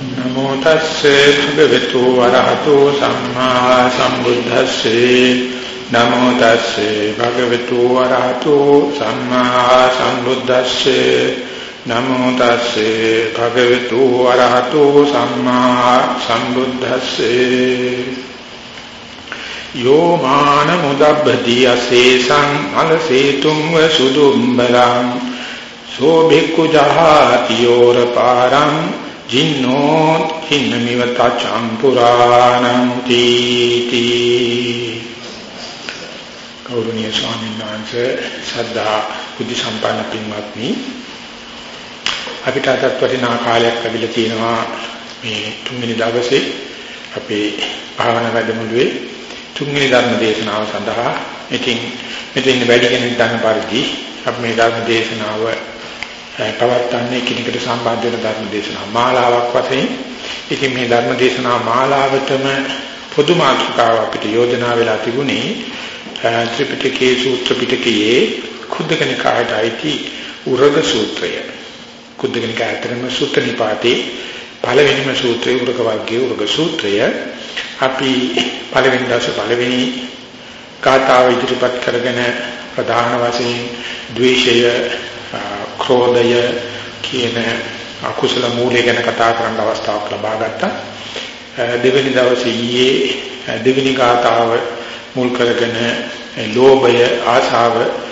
නමෝ තස්සේ භගවතු වරහතෝ සම්මා සම්බුද්දස්සේ නමෝ තස්සේ භගවතු වරහතෝ සම්මා සම්බුද්දස්සේ නමෝ තස්සේ භගවතු වරහතෝ සම්මා සම්බුද්දස්සේ යෝ මාන මුදබ්බති අසේසං අලසේතුං වසුදුම්බලං සෝ භික්ඛු ජහාති යෝර පාරං जिन्नो किन्नमिवता चांपुराणं तीति गौरवनीय स्वामीන් වහන්සේ සද්ධා බුද්ධ සම්පන්න පින්වත්නි අපිට අදත් වටිනා කාලයක් ලැබිලා තියෙනවා මේ තුන්වෙනි දවසේ අපේ භාවනා වැඩමුළුවේ තුන්වෙනි ධර්ම දේශනාව සඳහා ඉතින් මෙතන වැඩි කෙනෙක් ගන්න පරිදි අපි මේ ධර්ම දේශනාව පවත්වන්නේ කිනකට සම්බන්ධ වෙන ධර්ම දේශනා මාලාවක් වශයෙන්. ඉතින් මේ ධර්ම දේශනා මාලාවටම පොදු මාතෘකාව අපිට යෝජනා වෙලා තිබුණේ ත්‍රිපිටකයේ සූත්‍ර පිටකයේ කුද්දකනිකායට අයිති උරග සූත්‍රය. කුද්දකනිකායතරම සූත්‍ර නිපාතේ පළවෙනිම සූත්‍රය උරග වර්ගයේ උරග සූත්‍රය. අපි පළවෙනි දවසේ පළවෙනි කාතාව ඉදිරිපත් කරගෙන ප්‍රධාන වශයෙන් ද්වේෂය ක්‍රෝධය කියන අකුසල මූලය ගැන කතා කරන්න අවස්ථාවක් ලබා ගත්තා. දෙවෙනි දවසේ ඊයේ දෙවෙනි ගාථාව මුල් කරගෙන ලෝභය ආශාව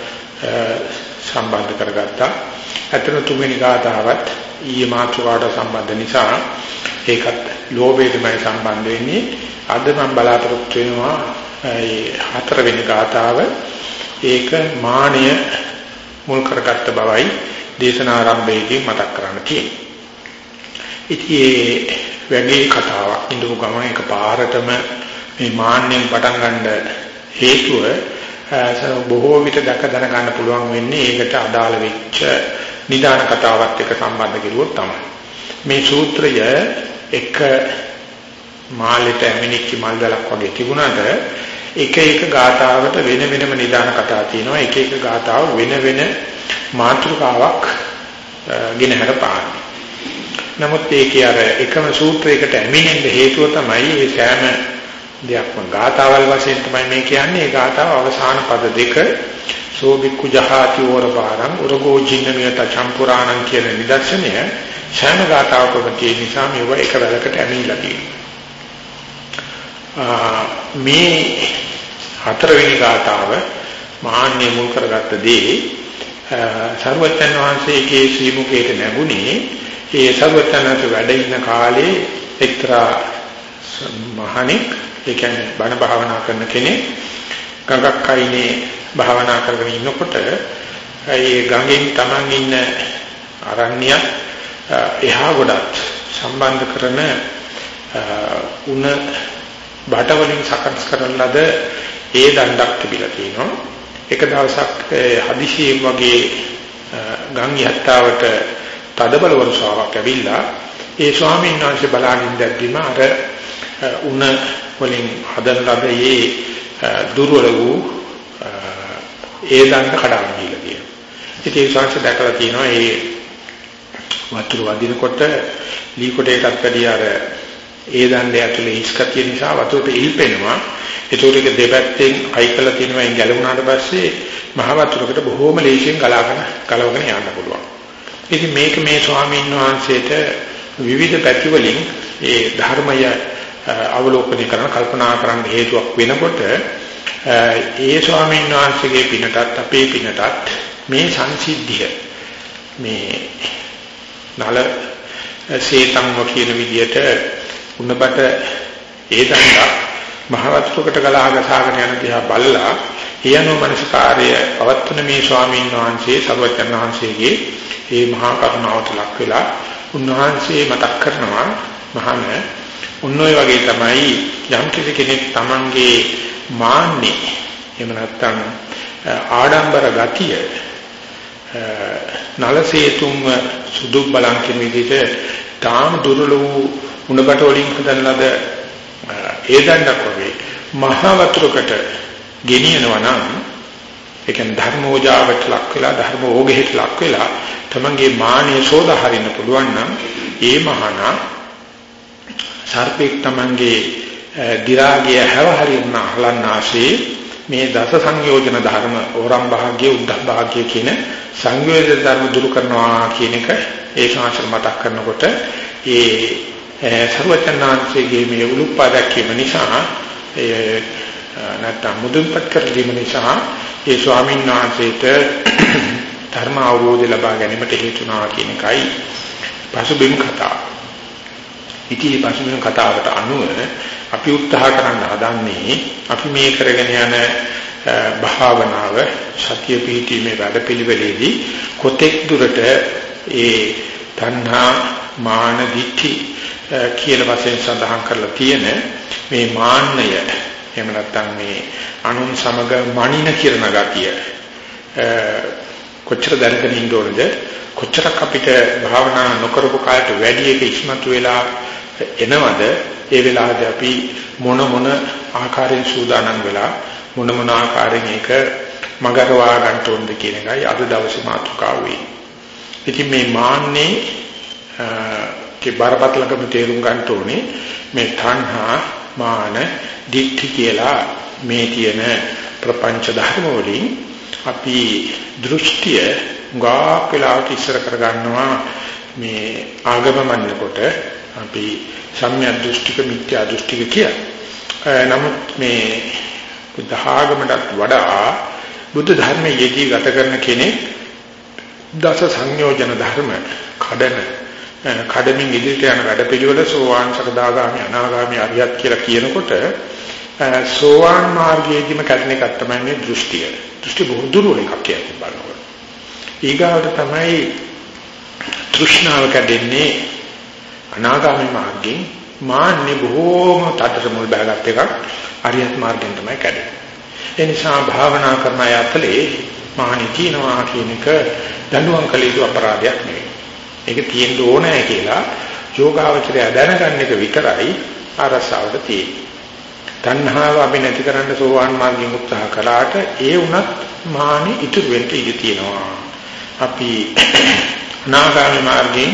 සම්බන්ධ කරගත්තා. අතන තුන්වෙනි ගාථාවත් ඊයේ මාතෘකාවට සම්බන්ධ නිසා ඒකත් ලෝභයටමයි සම්බන්ධ වෙන්නේ. අද මම බලාපොරොත්තු වෙනවා හතරවෙනි ගාථාව ඒක මානය මුල් කරගත්ත බවයි දේශනා ආරම්භයේදී මතක් කරන්න තියෙනවා. ඉතින් වැඩි කතාවක් ඉඳපු ගමන් එකපාරටම මේ මාන්නෙන් පටන් ගන්න හේතුව බොහෝ විට දැක දැන ගන්න පුළුවන් වෙන්නේ ඒකට අදාළ වෙච්ච නිදාන කතාවත් එක්ක සම්බන්ධ කෙරුවොත් තමයි. මේ සූත්‍රය එක මාළෙට ඇමිනිච්ච මල්දලක් වගේ තිබුණාට එක එක ගාථාවට වෙන වෙනම නිදාන කතා තියෙනවා. එක එක ගාථාව වෙන වෙන මාතෘකාවක් ගෙනහැර පාන්නේ. නමුත් ඒකේ අර එකම සූත්‍රයකට ඇමිනෙන්න හේතුව තමයි මේ සෑම දෙයක්ම ගාථාවල් වශයෙන් තමයි මේ කියන්නේ. ඒ ගාථාව අවසාන පද දෙක සෝබික්ඛු ජහාති ඕරපාරං උරගෝ ජින්නමියත චම්පුරාණං කියන නිදර්ශනය සෑම ගාථාවකම තියෙන නිසා මේව එක වැලකට ඇමිනලා තියෙනවා. මේ හතරවෙනි ගාථාව මාන්නේ මුල් කරගත්ත දේ සර්වඥ වහන්සේගේ ශ්‍රී මුඛයට නැගුණේ ඒ සර්වඥාන්සේ වැඩ ඉන්න කාලේ එක්තරා මහණෙක් ඒ කියන්නේ බණ භාවනා කරන කෙනෙක් ගඟක් අයිනේ භාවනා කරගෙන ඉන්නකොට ඒ ගඟෙන් Taman ඉන්න අරණ්‍ය එහා ගොඩක් සම්බන්ධ කරන උණ බටවලින් සකස් කරන ලද ඒ දණ්ඩක් තිබිලා තියෙනවා. එක දවසක් හදිසියෙන් වගේ ගම් යහතාවට තදබල වර්ෂාවක් ඇවිල්ලා ඒ ස්වාමීන් වහන්සේ බලනින් දැක්වීම අර උණ වලින් හදන ලද ඒ දුර්වල වූ ඒ දණ්ඩ කඩාගෙන ගිහලා තියෙනවා. ඉතින් ඒ ශාස්ත්‍ර දැකලා තියෙනවා ඒ වතුර වදිනකොට ලී කොටයටත් වැඩි අර ඒ දණ්ඩේ ඇතුලේ ඉස්කතිය නිසා වතුරට ඉල්පෙනවා. ඒතකොට ඒක දෙපැත්තෙන් අයි කරලා තියෙනවා. එන් ගැලවුණාට පස්සේ මහ වතුරකට බොහෝම ලේසියෙන් ගලවගෙන යන්න පුළුවන්. ඉතින් මේක මේ ස්වාමීන් වහන්සේට විවිධ පැති වලින් ඒ ධර්මය අවලෝකනය කරන කල්පනා කරන්න හේතුවක් වෙනකොට ඒ ස්වාමීන් වහන්සේගේ පිනටත් අපේ පිනටත් මේ සංසිද්ධිය මේ නල සේතංව කියන විදියට උන්නබට ඒ දණ්ඩා මහවත්කකට ගලහගසාගෙන යන දිහා බල්ලා ඊයනෝ මනසකාරය පවත්වන මේ ස්වාමීන් වහන්සේ සර්වඥ වහන්සේගේ මේ මහා කරුණාවට ලක් වෙලා උන්වහන්සේ මතක් කරනවා මහාන උන්නෝයි වගේ තමයි යම් කෙනෙක් තමන්ගේ මාන්නේ එහෙම නැත්නම් ආඩම්බර ගතිය නලසේතුම් සුදු බලන් කියන විදිහට තාම දුර්වල වූ උණබට වලින් හදන ලද ඒ දණ්ඩක් වගේ මහා වතුරකට ගෙනියනවා නම් ඒ කියන්නේ ධර්මෝජාවට ලක් වෙලා ධර්ම ඕගෙහෙට ලක් වෙලා තමන්ගේ මානිය සෝදා හරින්න පුළුවන් නම් ඒ මහානා සර්පෙක් තමන්ගේ දි รา ගිය හැව හරියන අහලන්නාසේ මේ දස සංයෝජන ධර්ම ඕරම් භාග්‍ය උද්ධ භාග්‍ය කියන සංයෝජන ධර්ම දුරු කරනවා කියන එක ඒ ශාස්ත්‍ර මතක් කරනකොට ඒ සර්වචන්නාංශයේ මේ උලුප්පා දැක්වීම නිසා නැත්නම් මුදුන්පත් කර දීම නිසා ඒ ස්වාමීන් වහන්සේට ධර්ම අවබෝධය ලබා ගැනීමට හේතු වුණා කියන එකයි පසුබිම් කතාව. ඉතින් මේ පසුබිම් කතාවට අනුව අපි උත්සාහ කරන්න හදන්නේ අපි මේ කරගෙන යන භාවනාව සතිය පිහිටීමේ වැඩපිළිවෙලේදී කොතෙක් දුරට ඒ තණ්හා මාන දිට්ඨි කියලා වශයෙන් සඳහන් කරලා තියෙන මේ මාන්නය එහෙම නැත්නම් මේ අනුන් සමග මනින කිරණ ගතිය කොච්චර දැනගෙන ඉන්න ඕනද කොච්චරක් අපිට භාවනා නොකරපු කාලයට වැඩි එක ඉස්මතු වෙලා එනවද ඒ වෙලාවදී අපි මොන ආකාරයෙන් සූදානම් වෙලා මොන ආකාරයෙන් ඒක මගරවා ගන්න ඕනද කියන එකයි අද දවසේ මාතෘකාව වෙන්නේ. ඉතින් මේ මාන්නේ බරපතලකම තේරුම් ගන්න ඕනේ මේ තණ්හා මාන දික්ටි කියලා මේ තියෙන ප්‍රපංච ධර්ම වලින් අපි දෘෂ්ටිය ගාක් වෙලාවට ඉස්සර කර ගන්නවා මේ ආගම මන්නකොට අපි සම්‍යක් දෘෂ්ටික මිත්‍යා දෘෂ්ටික කියලා. නමුත් මේ බුද්ධ ආගමකට වඩා බුද්ධ ධර්මයේ යෙදී ගත කරන කෙනෙක් දස සංයෝජන ධර්ම කඩමින් ඉදිරියට යන වැඩපිළිවෙල සෝවාන් සකදාගාමි අනාගාමි අරියත් කියලා කියනකොට සෝවාන් මාර්ගයේදීම කරන එකක් තමයි මේ දෘෂ්ටිය. දෘෂ්ටි බොහෝ දුර එකක් කියන්නේ බලනකොට. ඊගාවට තමයි තෘෂ්ණාව කැඩෙන්නේ අනාගාමි මාර්ගයෙන් මාන්නේ බොහෝම තදට මුල් බහගත් එකක් අරියත් මාර්ගයෙන් තමයි කැඩෙන්නේ. ඒ නිසා භාවනා කරන අය අතලේ මානෙ තියනවා කියන එක දඬුවම් කළ යුතු අපරාධයක් නෙවෙයි. ඒක තියෙන්න ඕනෑ කියලා යෝගාවචරය දැනගන්න එක විතරයි අරසාවට තියෙන්නේ. තණ්හාව අපි නැති කරන්න සෝවාන් මාර්ගයෙන් උත්සාහ කළාට ඒ වුණත් මානෙ ඉතුරු වෙන්න ඉඩ තියෙනවා. අපි අනාගාමී මාර්ගයෙන්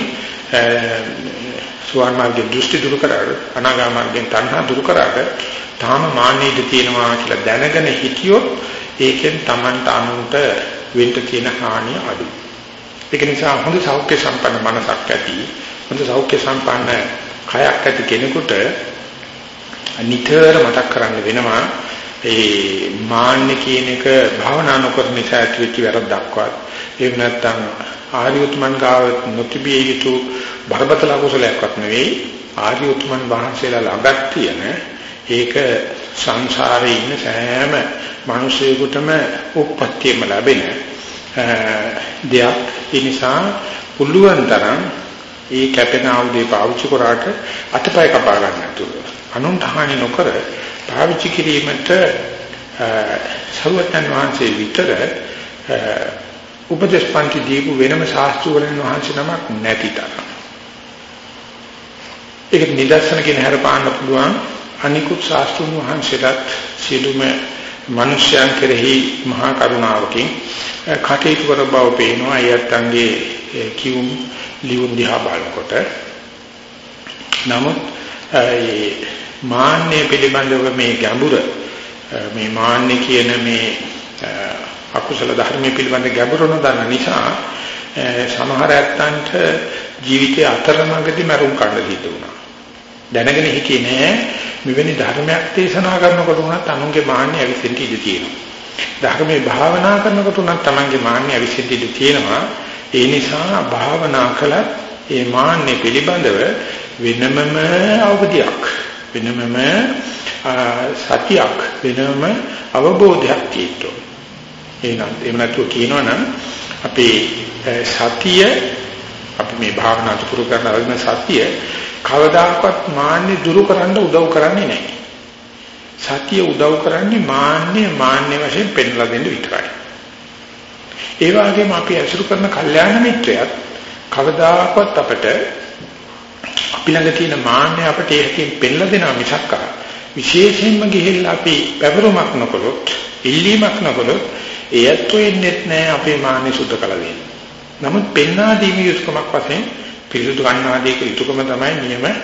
සෝවාන් මාර්ගයේ දෘෂ්ටි දුරු කරාට අනාගාමී මාර්ගයෙන් තණ්හා දුරු කරාට තාම මානෙ ඉඳ තියෙනවා කියලා දැනගෙන හිටියොත් ඒකෙන් Tamanට අනුන්ට වෙන්න තියෙන හානිය අඩුයි. ඒක නිසා හොඳ සෞඛ්‍ය සම්පන්න මනසක් ඇති හොඳ සෞඛ්‍ය සම්පන්න කයක් ඇති කෙනෙකුට නිතර මතක් කරන්න වෙනවා ඒ මාන්න කියන එක භාවනා නොකරන නිසා ඇතිවෙච්ච වැරද්දක්වත් එහෙම නැත්නම් ආර්ය උතුමන් ගාව නොතිබිය යුතු බරපතල කුසලයක්වත් නෙවෙයි ආර්ය උතුමන් වහන්සේලා ළඟක් තියෙන ඒක සංසාරේ ඉන්න සෑම මිනිසෙකුටම උප්පත්තියම ලැබෙන දෙයක්. ඒ නිසා පුළුවන් තරම් ඒ කැපෙන ආයුධය පාවිච්චි කරාට අතපය කපා ගන්න නැතුව අනුන්ට හානි නොකර පාවිච්චි කිරීමට සර්වඥ වහන්සේ විතර උපදේශ පන්ති දීපු වෙනම ශාස්ත්‍රවලින් වහන්සේ නමක් නැති තරම්. ඒක නිදර්ශනකින් හරපාන්න පුළුවන් අනිකුත් ශාස්ත්‍රඥ වහන්සේලාත් සිළුම මිනිස්යන් කෙරෙහි මහා කරුණාවකින් කටයුතු කර බව පේනවා. අයත්න්ගේ කියුම් ලියුම් දිහා බලනකොට නමුත් මාන්නේ පිළිබඳව මේ ගැඹුර මේ මාන්නේ කියන මේ අකුසල ධර්මයේ පිළිබඳ ගැඹුර නොදන්න නිසා සමහර ඇත්තන්ට ජීවිතයේ අතරමඟදී මරුන් කන්න දීතු වුණා. දැනගෙන හිටියේ නෑ මෙවැනි ධර්මයක් දේශනා කරනකොට උනත් අනුන්ගේ මාන්නේ ඇවිස්සෙන්න ඉඩ තියෙනවා. ධර්මයේ භාවනා කරනකොට උනත් තමන්ගේ මාන්නේ ඇවිස්සෙන්න ඉඩ තියෙනවා. ඒ නිසා භාවනා කළත් ඒ මාන්නේ පිළිබඳව වෙනමම අවබෝධයක් වෙනමම සතියක් වෙනම අවබෝධයක් තියෙනවා. එහෙම නැතුව කියනවනම් අපේ සතිය අපි මේ භාවනා පුරු කරන අවශ්‍ය සතිය කවදාකවත් මාන්නේ දුරු කරන්න උදව් කරන්නේ නැහැ. සතිය උදව් කරන්නේ මාන්නේ වශයෙන් පෙන්ලා දෙන්න විතරයි. ඒ වගේම අපි අසුරු කරන කල්යාණ මිත්‍රයත් කවදාකවත් අපට අපි ළඟ තියෙන මාන්නේ අපට ඒකෙන් පෙන්ලා දෙනවා මිසක් විශේෂයෙන්ම ගිහිල්ලා අපි පැවරුමක් නොකළොත් ඉල්ලීමක් නොකළොත් ඒත් වෙන්නේ නැහැ අපේ මාන්නේ සුද්ධ කළ දෙන්නේ. නමුත් පෙන්වා දීමේ යුතුයකමක් වශයෙන් පිරිසුදු ගන්නාදී යුතුයකම තමයි නියම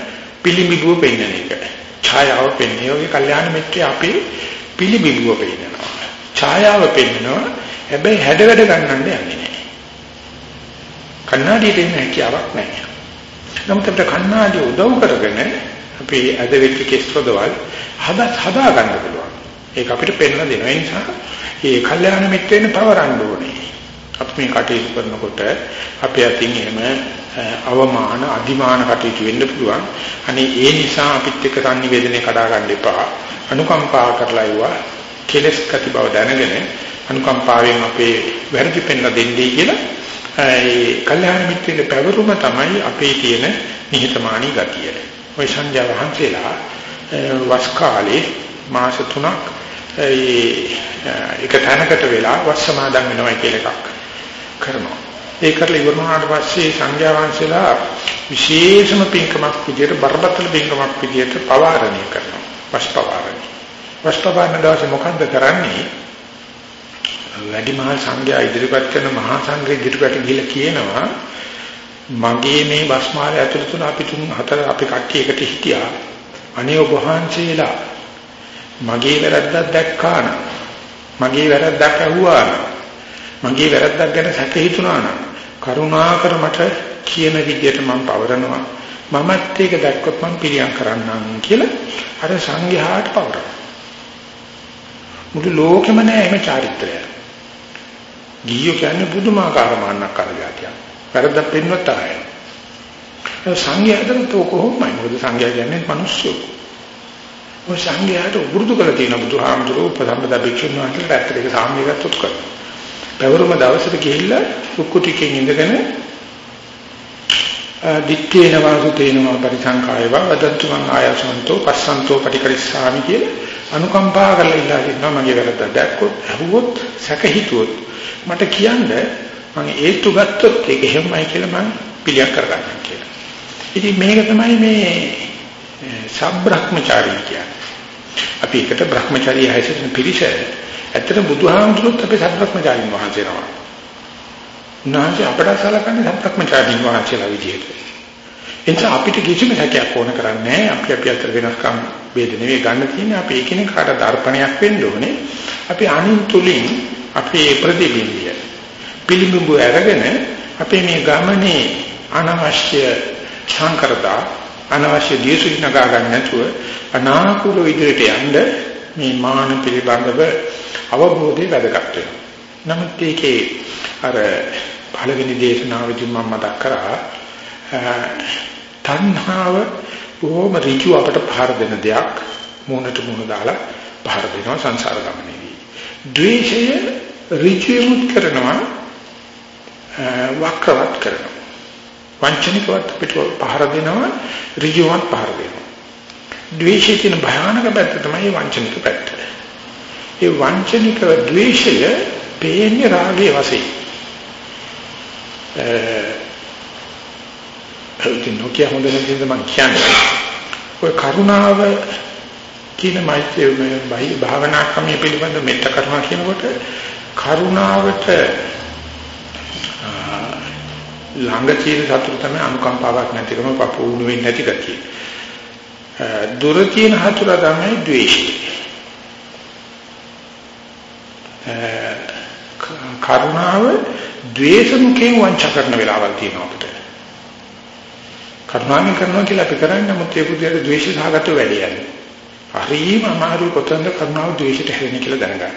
පිළිඹුව පෙන්වන එක. ඡායාව පෙන්වන්නේ ඔගේ කල්යාණ මිත්‍රය අපේ පිළිඹුව පෙන්වනවා. ඡායාව පෙන්වනවා. හැබැයි හැඩ වැඩ ගන්නන්න යන්නේ නැහැ. කන්නාඩියට එන්න හැකියාවක් නැහැ. නමුත් අපිට කන්නාඩිය උදව් කරගෙන අපි අද වෙච්ච කෙස්රොදවල් හදා ගන්න පුළුවන්. ඒක අපිට පෙන්වලා දෙනවා. ඒ නිසා මේ කල්යාණ මිත්‍රෙන් පවරන්න ඕනේ. අපි මේ කටයුතු කරනකොට අපි අතින් එහෙම අවමාන අධිමාන කටයුතු වෙන්න පුළුවන්. අනේ ඒ නිසා අපිත් එක්ක සංනිවේදනය කඩා ගන්න එපා. අනුකම්පා කරලා ඉවා කෙලස් කති බව දැනගෙන අනුකම්පාවෙන් අපේ වැරදි පෙන්ලා දෙන්නේ කියලා ඒ කල්යාණ මිත්‍රෙගේ පැවරුම තමයි අපේ තියෙන නිහතමානී ගතිය. ඔය සංජය වහන්සේලා වස් කාලේ මාස 3ක් ඒක තැනකට වෙලා වස් සමාදන් වෙනවා කියලා එකක් කරනවා. ඒ කරලා ඉවර වුණාට පස්සේ සංඝයා වහන්සේලා විශේෂම පින්කමක් විදියට බරපතල පින්කමක් විදියට පවාරණය කරනවා. වස්පවාරණය. වස්පවාරණ දවසේ මොකද්ද කරන්නේ? වැඩිමහල් සංඝයා ඉදිරිපත් කරන මහා සංඝ ඉදිරිපත් ගිහිල්ලා කියනවා මගේ මේ වස්මාලය ඇතුළත අපි 3-4 අපි කට්ටිය එකට හිටියා. අනේ ඔබ වහන්සේලා මගේ වැරද්දක් දැක්කා නම් මගේ වැරද්දක් ඇහුවා නම් මගේ වැරද්දක් ගැන සැක හිතුණා නම් කරුණාකර මට කියන විදියට මම පවරනවා මමත් ඒක දැක්කොත් මම පිළියම් කරන්නම් කියලා අර සංඝයාට පවරනවා. මුළු ලෝකෙම නෑ එහෙම චාරිත්‍රය. ගියෝ කියන්නේ බුදුමාකාර මාන්නක් කරගතියක්. වැරද්දක් පෙන්වත ආය. සංඝයාට කොහොමයි? මොකද සංඝයා කියන්නේ මිනිස්සු. ඔය සංඝයාට උරුදු කළ තියෙන බුදුහාමුදුරුවෝ උපසම්පදා භික්ෂුන් වහන්සේලාට ඇත්තට ඒක සාම්‍යගතොත් කරනවා. පැවරුම දවසට ගිහිල්ලා කුක්කුටිකෙන් ඉඳගෙන දිත්තේන වාසුතේන පරිසංකායව වදන්තු මං ආයසන්තෝ පස්සන්තෝ පටිකරිස්සාමි කියලා අනුකම්පා කරලා ඉල්ලා ඉන්නවා මගේ වැරද්ද දැක්කොත් අහුවොත් සැක හිතුවොත් මට කියන්න මම ඒත්තු ගත්තොත් ඒක එහෙමයි කියලා මම පිළියක් කරගන්නවා කියලා. ඉතින් මේක තමයි මේ සබ්‍රහ්මචාරී කියන්නේ. අපි එකට බ්‍රහ්මචාරී හැසිරෙන පිරිස ඇත්තට බුදුහාමුදුරුවෝත් අපේ සබ්‍රහ්මචාරීන් වහන්සේනවා. උන්වහන්සේ අපට සලකන්නේ සබ්‍රහ්මචාරීන් වහන්සේලා විදිහට. එනිසා අපිට කිසිම හැකියාවක් ඕන කරන්නේ නැහැ. අපි අතර වෙනස්කම් ભેද නෙවෙයි ගන්න තියෙන්නේ. අපි එකිනෙකාට දර්පණයක් වෙන්න ඕනේ. අපි අනින් තුලින් අපේ ප්‍රතිබිම්බය පිළිඹු අරගෙන අපේ මේ ගමනේ අනවශ්‍ය සංකරදා අනවශ්‍ය දේශු නගා ගන්න නැතුව අනාකූල විදිහට යන්න මේ මාන පිළිබඳව අවබෝධය වැදගත් වෙනවා. නමුත් ඒකේ අර පළවෙනි දේශනාවේදී මම මතක් කරා තණ්හාව බොහොම ඍජු අපට පහර දෙන දෙයක් මූණට මූණ දාලා පහර දෙනවා සංසාර ගමනේදී. ද්වේෂය ඍජුමුත් කරනවා වක්‍රවත් කරනවා. වංචනිකවත් අපිට පහර දෙනවා ඍජුවත් පහර දෙනවා. ද්වේෂයේ තියෙන භයානක පැත්ත තමයි වංචනික පැත්ත. ඒ වංචනික ද්වේෂය පේන්නේ රාගයේ වශයෙන්. නොකිය හොඳ නැතිද මං කියන්නේ. ඔය කරුණාව කියන මෛත්‍රී භාවනා ක්‍රමයේ පිළිබඳ මෙත්ත කරුණා කියනකොට කරුණාවට ළඟ තියෙන සතුට තමයි අනුකම්පාවක් නැතිකම පපුුණු වෙන්නේ නැති ගතිය. දුර තියෙන හතුර තමයි ද්වේෂය. කරුණාව ද්වේෂ මුඛයෙන් වංචා කරන වෙලාවල් තියෙනවා අපිට. කරුණාවෙන් කරනවා කියලා අපි කරන්නේ නමුත් ඒ පුදුයට ද්වේෂ සහගත වැඩි යන්නේ. හරිම අමාරු කොතනද කරුණාව ද්වේෂයට හැරෙන්නේ කියලා දැනගන්න.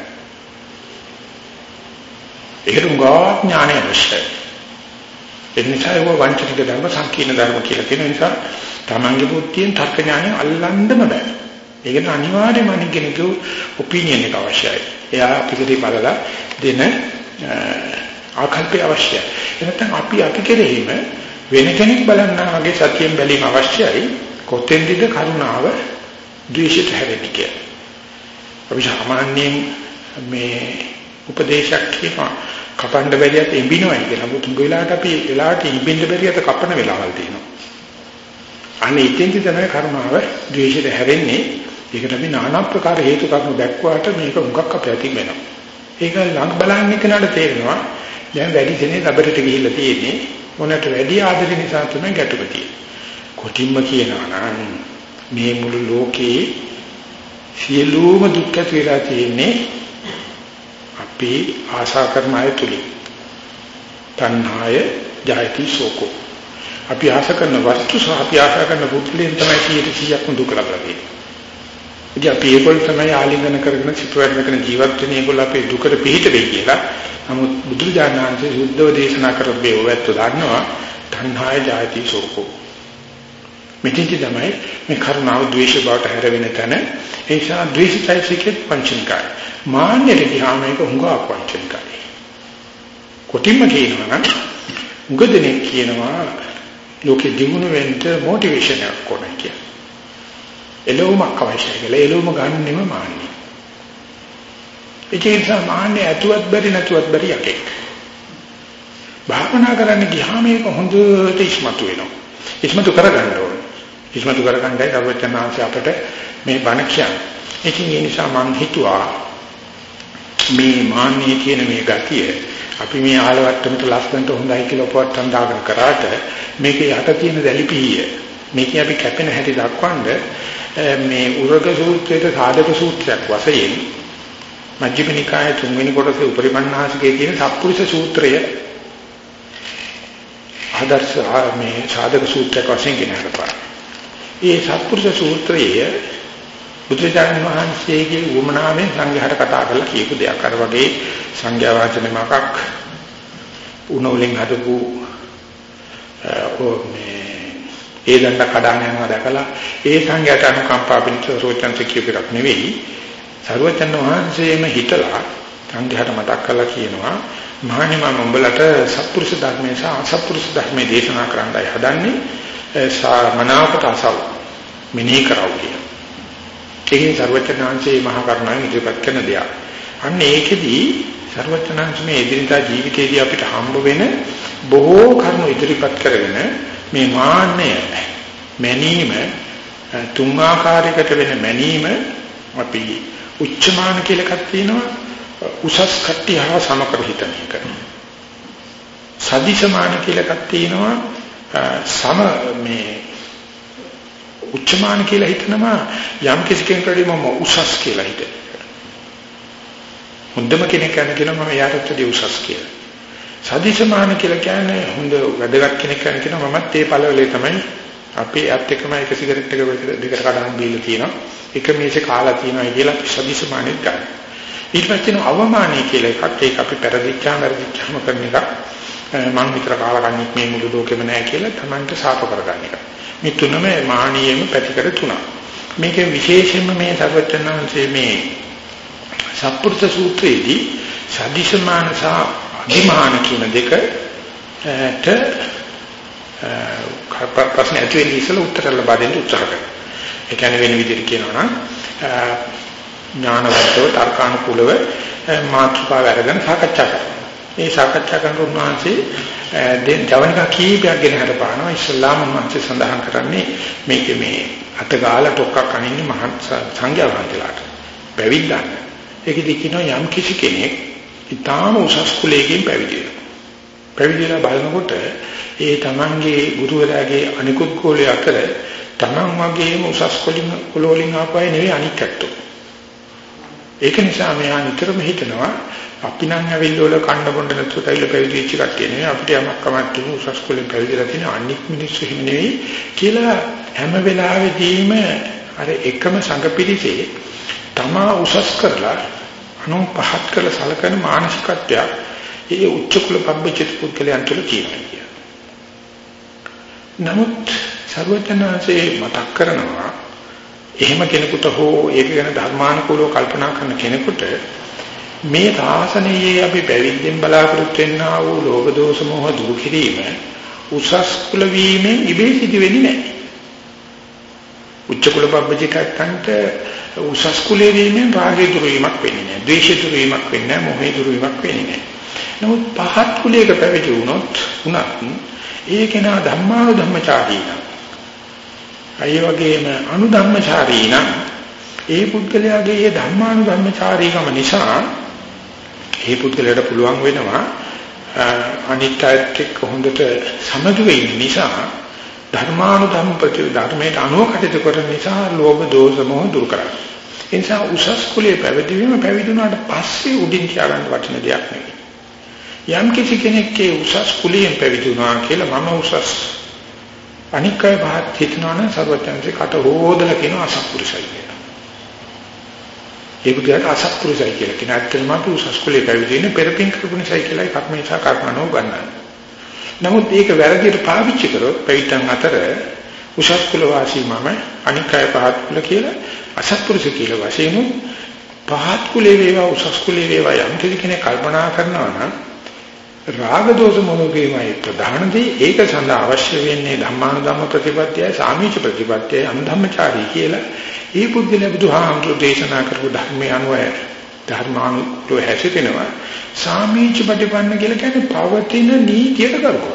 ඒකට උගා ඥානය අවශ්‍යයි. ඒ නිසා ඒක වංචනික ධර්ම සංකීර්ණ ධර්ම කියලා කියන නිසා තමන්ගේ බුද්ධියෙන් තර්ක ඥානය අල්ලන්නම බෑ. ඒකට අනිවාර්යයෙන්ම අනිකෙනෙකුගේ ඔපිනියන් එක අවශ්‍යයි. එයා පිළිදි බලලා දෙන ආකල්පය අවශ්‍යයි. එනතන අපි කෙරෙහිම වෙන කෙනෙක් බලන්නා වගේ සතියෙන් බැලීම අවශ්‍යයි. කොතෙන්ද කරුණාව ද්වේෂයට හැරෙන්නේ කියලා. අපි සාමාන්‍යයෙන් මේ උපදේශයක් කියනවා කපන්න බැරියට ඉඹිනවයි කියලා. මුතුන් වෙලාවට අපි වෙලාවට ඉඹින්න බැරියට කපන වෙලාවල් තියෙනවා. අනේ ඉතින්දි තමයි කරුණාව ද්වේෂයට හැරෙන්නේ. ඒකට අපි নানা ප්‍රකාර හේතු කාරණා දැක්වාට මේක මුගක් අපේ අතින් වෙනවා. ඒක ලඟ බලන්නේ කෙනාට තේරෙනවා දැන් වැඩි දෙනේ රබරට ගිහිල්ලා තියෙන්නේ මොනට වැඩි ආදරේ නිසා තමයි ගැටුම තියෙන්නේ. කොටින්ම කියනවා නම් මේ මුළු ලෝකේ සියලුම දුක් ඇති වෙලා තියෙන්නේ අපි ආශා කරන අය තුලින්. තණ්හාය ජායති සෝකෝ. අපි ආශා කරන වස්තු සහ අපි ආශා කරන පුද්ගලයන් තමයි 100%ක්ම දුක ලබන්නේ. ඉතින් අපි ඒගොල්ලෝ තමයි ආලිංගන කරගෙන සිටුවැඩ කරන ජීවත් වෙන ඒගොල්ලෝ අපේ දුකට පිහිට වෙයි කියලා. නමුත් බුදුරජාණන් වහන්සේ සුද්ධව දේශනා කරපේ ඔයත් දන්නවා තණ්හාය ජායති සෝකෝ. මෙතෙන්දි තමයි මේ කරුණාව ද්වේෂ බවට හැරෙන තැන. ඒ නිසා ද්වේෂයිසිකේ පංචනිකයි. මාන්නයට ගියාම මේක හුඟක් පංචනිකයි. කොටින්ම කියනවා නම් උගදෙනෙක් කියනවා ලෝකෙ දිනුන වෙන්න මොටිවේෂන් එකක් ඕනේ කියලා. එළවුමක් අවශ්‍යයි කියලා. එළවුම ගන්නෙම මාන්නේ. ඒ නිසා මාන්නේ ඇතුවත් බැරි නැතුවත් බැරි යකෙක්. භාවනා කරන්න ගියාම මේක හොඳට ඉස්මතු වෙනවා. ඉස්මතු කරගන්න ඕනේ. ඉස්මතු කරගන්නයි අවචනාංශ අපිට මේ බණ කියන්නේ. ඒ නිසා මම හිතුවා මේ මාන්නේ කියන මේ ගතිය අපි මේ ආලවට්ටමට ලස්සනට හොඳයි කියලා පොට්ටම් දාගෙන කරාට මේකේ යට තියෙන දැලිපිය මේකේ අපි කැපෙන හැටි දක්වන්නේ මේ උරග සූත්‍රයේ සාධක සූත්‍රයක් වශයෙන් මජ්ක්‍ධිම නිකායේ තුන්වෙනි කොටසේ උපරිමන්නාසිකයේ කියන සත්පුරුෂ සූත්‍රය ආදර්ශ මේ සාධක සූත්‍රයක් වශයෙන් ගෙනහරපා. මේ සත්පුරුෂ සූත්‍රයේ බුදුරජාණන් වහන්සේගේ වමනාවෙන් සංඝයාට කතා කරලා කියපු දෙයක්. අර වගේ සංඝයා වහන්සේ මකක් උණෝලෙන් හදපු ඒ දණ්ඩ කඩාන යනවා දැකලා ඒ සංඝයාට අනුකම්පා පිණිස සෝචන්ත කියපිරක් නෙවෙයි. සර්වචන් වහන්සේම හිතලා සංඝයාට මතක් කරලා කියනවා මහණනි මම උඹලට සත්පුරුෂ ධර්මයේ සහ අසත්පුරුෂ ධර්මයේ දේශනා කරන්නයි හදන්නේ. මනාවකට අසව මෙනෙහි කරව කියන. ඒකේ සර්වචනාංශයේ මහා කරුණාවෙන් ඉදිරිපත් කරන දෙයක්. අන්න ඒකෙදී සර්වචනාංශ මේ එදිනදා ජීවිතයේදී අපිට හම්බ වෙන බොහෝ කරුණු ඉදිරිපත් කරගෙන මේ මාන්නය මැනීම තුන් ආකාරයකට වෙන මැනීම අපි උච්චමාන කියලා එකක් තියෙනවා. උසස් කට්ටිය හා සමකර හිතන එක. සදිසමාන කියලා එකක් තියෙනවා. මේ උච්චමාන කියලා හිතනවා යම් කිසි කෙනෙකුට මම උසස් කියලා හිතන. හොඳම කෙනෙක් කියනවා මම යාටත් වඩා උසස් කියලා. සදිසමාන කියලා කියන්නේ හොඳ වැදගත් කෙනෙක් කියනවා මමත් ඒ පළවලේ තමයි අපේ ඇත් එකම එක සිගරට් එක දෙකට කඩන් බීලා තියෙනවා. එක මේසේ කාලා තියෙනවා කියලා සදිසමානෙත් ගන්න. ඊට පස්සේ අවමානයි කියලා එකක් ඒක අපි පෙරදිච්චාම කරන එක. මම විතර කාලා ගන්නෙත් මේ මුළු ලෝකෙම නැහැ කියලා Tamanට සාප කරගන්න එක. මේ තුනම මානියෙම පැතිකඩ තුනක්. මේකේ විශේෂයෙන්ම මේ සර්වඥාන්සේ මේ සත්පුරුෂ සූත්‍රයේදී සදිසමාන සහ අධිමාන කියන දෙකට ප්‍රශ්න ඇතුළේ ඉස්සලා උත්තර ලබා දෙන්න උත්සාහ කරනවා. ඒ කියන්නේ වෙන විදිහට කියනවා නම් ඥානවත්ව තර්කානුකූලව මාතෘකාව අරගෙන සාකච්ඡා කරනවා. මේ සාකච්ඡා කරන උන්වහන්සේ ජවනිකා කීපයක් ගෙන හරපානවා. ඉස්ලාම මහන්සිය සඳහන් කරන්නේ මේකේ මේ අතගාලා ටොක්කක් අනින්නේ මහත් සංඝයා වහන්සේලාට. පැවිද්දන්න. ඒකෙදි කියනවා යම් කිසි කෙනෙක් ඊටාම උසස් කුලයකින් පැවිදි වෙනවා. පැවිදිලා බලනකොට ඒ තමන්ගේ ගුරුවරයාගේ අනිකුත් කුලයේ අතර තමන් වගේම උසස් කුලවලින් ආපයි නෙවෙයි අනික් ඇත්තෝ. ඒක නිසා මෙයා නිතරම හිතනවා අපි නම් ඇවිල්ලා කන්න බොන්න නැතුව තයිල පැවිදිච්ච කට්ටිය නෙවෙයි අපිට යමක් කමක් තියෙන උසස් කුලෙන් පැවිදිලා තියෙන අනික් මිනිස්සු හිම නෙවෙයි කියලා හැම වෙලාවෙදීම අර එකම සංඝ පිරිසේ තමා උසස් කරලා අනු පහත් කරලා සලකන මානසිකත්වයක් ඒ උච්ච කුල පබ්බචිත පුද්ගලයන් තුළ තියෙනවා. නමුත් සර්වඥාන්සේ මතක් කරනවා එහෙම කෙනෙකුට හෝ ඒක ගැන ධර්මානුකූලව කල්පනා කරන කෙනෙකුට මේ සාසනයේ අපි පැවිද්දෙන් බලාපොරොත්තු වෙනා වූ ලෝභ දෝෂ මොහ දුරු කිරීම උසස් කුල වීමෙන් ඉබේ සිදු වෙන්නේ නැහැ. උච්ච කුල පබ්බචිතයන්ට උසස් කුලයේ වීමෙන් රාගය දුරු වීමක් වෙන්නේ නැහැ. ද්වේෂය දුරු වීමක් වෙන්නේ නැහැ. මොහය දුරු වීමක් වෙන්නේ නැහැ. නමුත් පහත් කුලයක පැවිදි වුණොත් ඒක නා ධම්මානුධම්මචාරී නම් අය වගේම අනුධම්මචාරී නම් ඒ පුද්ගලයාගේ ඒ ධර්මානුධම්මචාරීකම නිසා ඒ පුද්ගලයාට පුළුවන් වෙනවා අනිත්‍යත් එක්ක හොඳට සමදු වෙන්න නිසා ධර්මානුධම්ම ප්‍රතිධර්මයට අනුව කටයුතු කරන නිසා ලෝභ දෝෂ මොහ දුරු කරගන්න. ඒ නිසා උසස් කුලයේ පැවිදිවීම පැවිදුණාට පස්සේ උඩින් තියාගන්න වටින දෙයක් නෙවෙයි. යම් කිසි කෙනෙක්ගේ උසස් කුලයෙන් පැවිදුණා කියලා මම උසස් අනිකයි පහත් හිතනවනම් සර්වඥාන්සේ කට හොදලා කියන අසත්පුරුෂයි කියලා. ඒ බුද්ධයාට අසත්පුරුෂයි කියලා කියන ඇත්තටම අපි උසස් කුලයේ පැවිදෙන්නේ පෙරපින් කරපු නිසායි කියලායි කර්මේශා කර්මනෝ ගන්නන්නේ. නමුත් ඒක වැරදියට පාවිච්චි කරොත් පැවිද්දන් අතර උසස් කුල වාසී මම අනිකයි පහත් කුල කියලා අසත්පුරුෂ කියලා වශයෙන් පහත් කුලේ වේවා උසස් කුලේ වේවා යම් කෙනෙක් කල්පනා කරනවා නම් රාග දෝෂ මොනෝගේමයි ප්‍රධාන දේ. ඒක සඳහා අවශ්‍ය වෙන්නේ ධම්මානුධම්ම ප්‍රතිපත්තියයි සාමීච ප්‍රතිපත්තියයි අනුධම්මචාරී කියලා. ඒ පුද්ගලයා බුදුහාමුදුරු දේශනා කරපු ධර්මයේ අනුව ධර්මානුව හැසිරෙනවා. සාමීච ප්‍රතිපන්න කියලා කියන්නේ පවතින නීතියට කරකවන.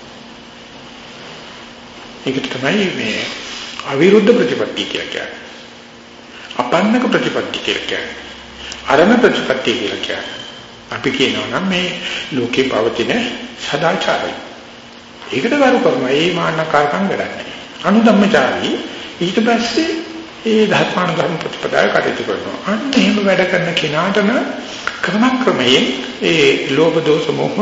ඒක තමයි මේ අවිරුද්ධ ප්‍රතිපත්තිය කියලා කියන්නේ. අපන්නක ප්‍රතිපත්තිය කියලා කියන්නේ. අරණ ප්‍රතිපත්තිය කියලා කියන්නේ. අපි කියනවා නම් මේ ලෝකේ පවතින සදාචාරය. ඒකට කරු කරනවා. ඒ මානකාරකම් වැඩක් නැහැ. අනුධම්මචාරී ඊට පස්සේ ඒ ධර්මානුධර්ම ප්‍රතිපදාව කටයුතු කරනවා. අන්න එහෙම වැඩ කරන කෙනාටම ක්‍රමක්‍රමයෙන් ඒ ලෝභ දෝෂ මොහ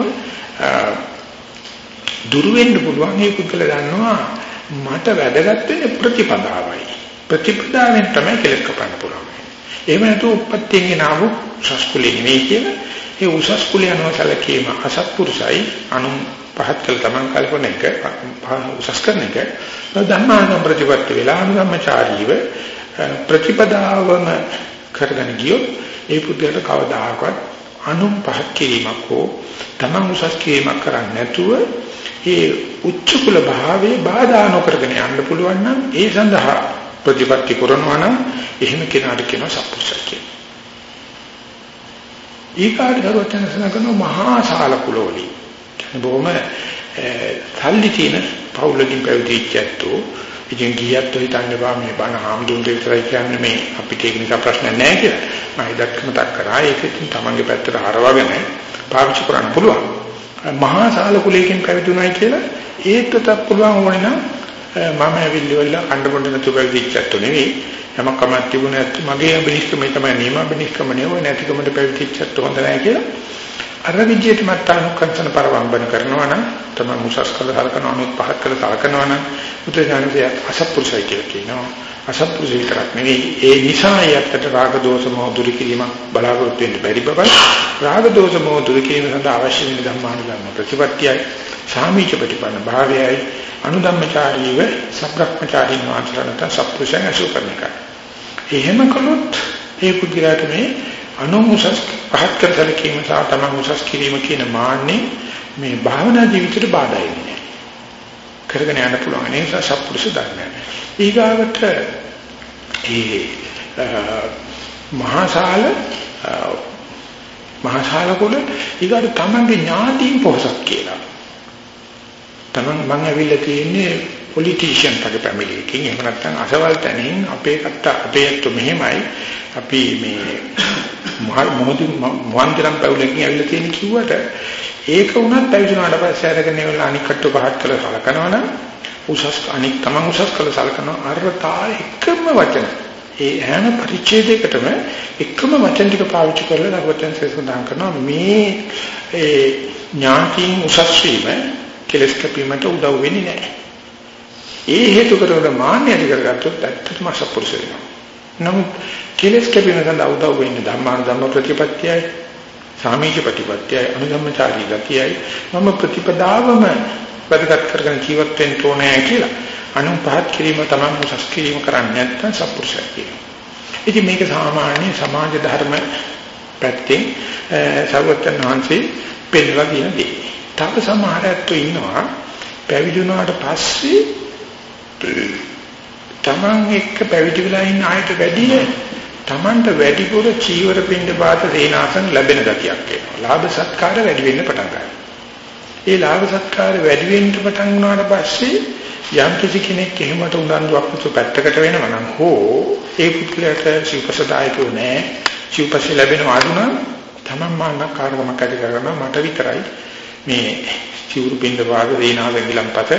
දුරු වෙන්න පුළුවන්. ඒ පුද්ගල දන්නවා මට වැදගත් වෙන්නේ ප්‍රතිපදාවයි. ප්‍රතිපදාවෙන් තමයි කෙලෙස් කපන්න පුළුවන්. එහෙම නැතුව උපත්යෙන් නාව උසස් කුලෙ නෙවෙයි කියලා ඒ උසස් කුලය අනුසලකීම අසත්පුරුසයි අනු පහත් කළ තමන් කල්පන එක උසස් කරන එක ධර්මානුධම්ම ප්‍රතිපත්ති වෙලා අනුධම්මචාරීව ප්‍රතිපදාවම කරගෙන ගියොත් ඒ පුද්ගලට කවදාකවත් අනු පහත් කිරීමක් හෝ තමන් උසස් කිරීමක් කරන්නේ නැතුව ඒ උච්ච කුල භාවයේ බාධා නොකරගෙන යන්න පුළුවන් නම් ඒ සඳහා ප්‍රතිපත්ති කරනවා නම් එහෙම කෙනාට කියන සත්පුරුෂය කියන. ඊකාට දරුවචන කරන මහා ශාල කුලෝලි. බොහොම තල්ලි තියෙන පෞලකින් පැවිදිච්චැත්තෝ ඉතින් ගියත් හිතන්නේ බා මේ බණ ආම්දුන් දෙවිතරයි කියන්නේ මේ අපිට ඒක නිසා ප්‍රශ්න නැහැ කියලා. මම ඉදක් මතක් කරා ඒක ඉතින් තමන්ගේ පැත්තට හරවගෙන පාවිච්චි කරන්න පුළුවන්. මහා ශාල කුලයකින් පැවිදුණායි කියලා ඒකටත් පුළුවන් ඕනේ නම් මම ඇවිල්ලිවලා අඬපොඬ නැතුව පැවිදිච්චැත්තෝ නෙවෙයි. යමක් කමක් තිබුණේ නැත්නම් මගේ බිනිස්කම තමයි නියම බිනිස්කම නෙවෙයි නැතිකමට පැවිදිච්චැත්තෝ හොඳ නැහැ කියලා. අර විදියට මත්තානුකංශන පරවම්බන කරනවා නම් තමයි මුසස් කළ සලකනවා අනුත් පහත් කළ සලකනවා නම් බුදුසසුනේ අසත්පුරුෂයි කියලා කියනවා. අසත්පුරුෂ විතරක් නෙවෙයි ඒ නිසා යත්තට රාග දෝෂ මොහ දුරු කිරීමක් බලාපොරොත්තු වෙන්න බැරි බව රාග දෝෂ මොහ දුරු කිරීම සඳහා අවශ්‍ය වෙන ධම්මානුධම්ම ප්‍රතිපත්තියයි සාමීච ප්‍රතිපන්න භාවයයි අනුධම්මචාරීව සබ්‍රක්‍මචාරීන් වාචරණත සත්පුරුෂයන් අසුකරන එක. එහෙම කළොත් ඒ පුද්ගලයාට මේ අනුමුසස් පහත් කර සැලකීම සහ තමන් උසස් කිරීම කියන මාන්නේ මේ භාවනා ජීවිතයට බාධා වෙන්නේ නැහැ. කරගෙන යන්න පුළුවන්. ඒ නිසා සත්පුරුෂ ධර්මය. ඊගාවට ඒ මහාශාල කුල ඊගාට තමන්ගේ ඥාතීන් පොහසත් කියලා. තමන් මං ඇවිල්ලා තියෙන්නේ පොලිටිෂියන් වගේ ෆැමිලි එකකින්. එහෙම නැත්නම් අසවල් තැනින් අපේ අතට මෙහෙමයි අපි මේ මොහන්තරම් පැවුලකින් ඇවිල්ලා තියෙන කිව්වට ඒක උනත් පැවිදුනාට පස්සේ අරගෙන ඉවරලා අනික් කට්ට පහත් කළ සලකනවනම් උසස් අනික් තමන් උසස් කළ සලකනවා අරතා එකම වචන ඒ හැම පරිච්ඡේදයකටම එකම වචන ටික පාවිච්චි කරලා ලබතෙන් සඳහන් කරනවා මේ ඒ ඥාතින් උසස් වීම කෙලස් කැපීමට උදව් වෙන්නේ නැහැ. ඒ හේතු කරගෙන මාන්නය ඇති කරගත්තොත් ඇත්තටම අසත්පුරුෂ වෙනවා. නමුත් කෙලස් කැපීම සඳහා උදව් වෙන්නේ ධම්මානුධම්ම ප්‍රතිපත්තියයි සාමීච ප්‍රතිපත්තියයි අනුධම්මචාරී ගතියයි මම ප්‍රතිපදාවම වැඩගත් කරගෙන ජීවත් වෙන්න ඕනේ කියලා අනුපහත් කිරීම තමයි උසස් කිරීම කරන්නේ නැත්නම් සත්පුරුෂය කියනවා. ඉතින් මේක සාමාන්‍ය සමාජ ධර්ම පැත්තෙන් සර්වඥ වහන්සේ පෙන්නලා කියන දේ. තව සමහරක් ඉන්නවා පැවිදුණාට පස්සේ තමන් එක්ක පැවිදි වෙලා ඉන්න අයට වැඩිය තමන්ට වැඩිපුර චීවර පින්ඩ පාත දේනාසන ලැබෙන ගතියක් එනවා. ලාභ සත්කාර වැඩි වෙන්න පටන් ගන්නවා. ඒ ලාභ සත්කාර වැඩි වෙන්න පටන් වුණාට පස්සේ යම් කිසි කෙනෙක් එහෙමට උනන්දුවක් නැතු පැත්තකට වෙනවා නම් හෝ ඒ පුද්ගලයාට සිව්පසදායකෝ නැහැ. සිව්පස ලැබෙන ආදුනා තමන් මානකාරකමක් ඇති කරගන්න මට විතරයි මේ චීවර පින්ඩ පාත දේනාසන ගිලම්පත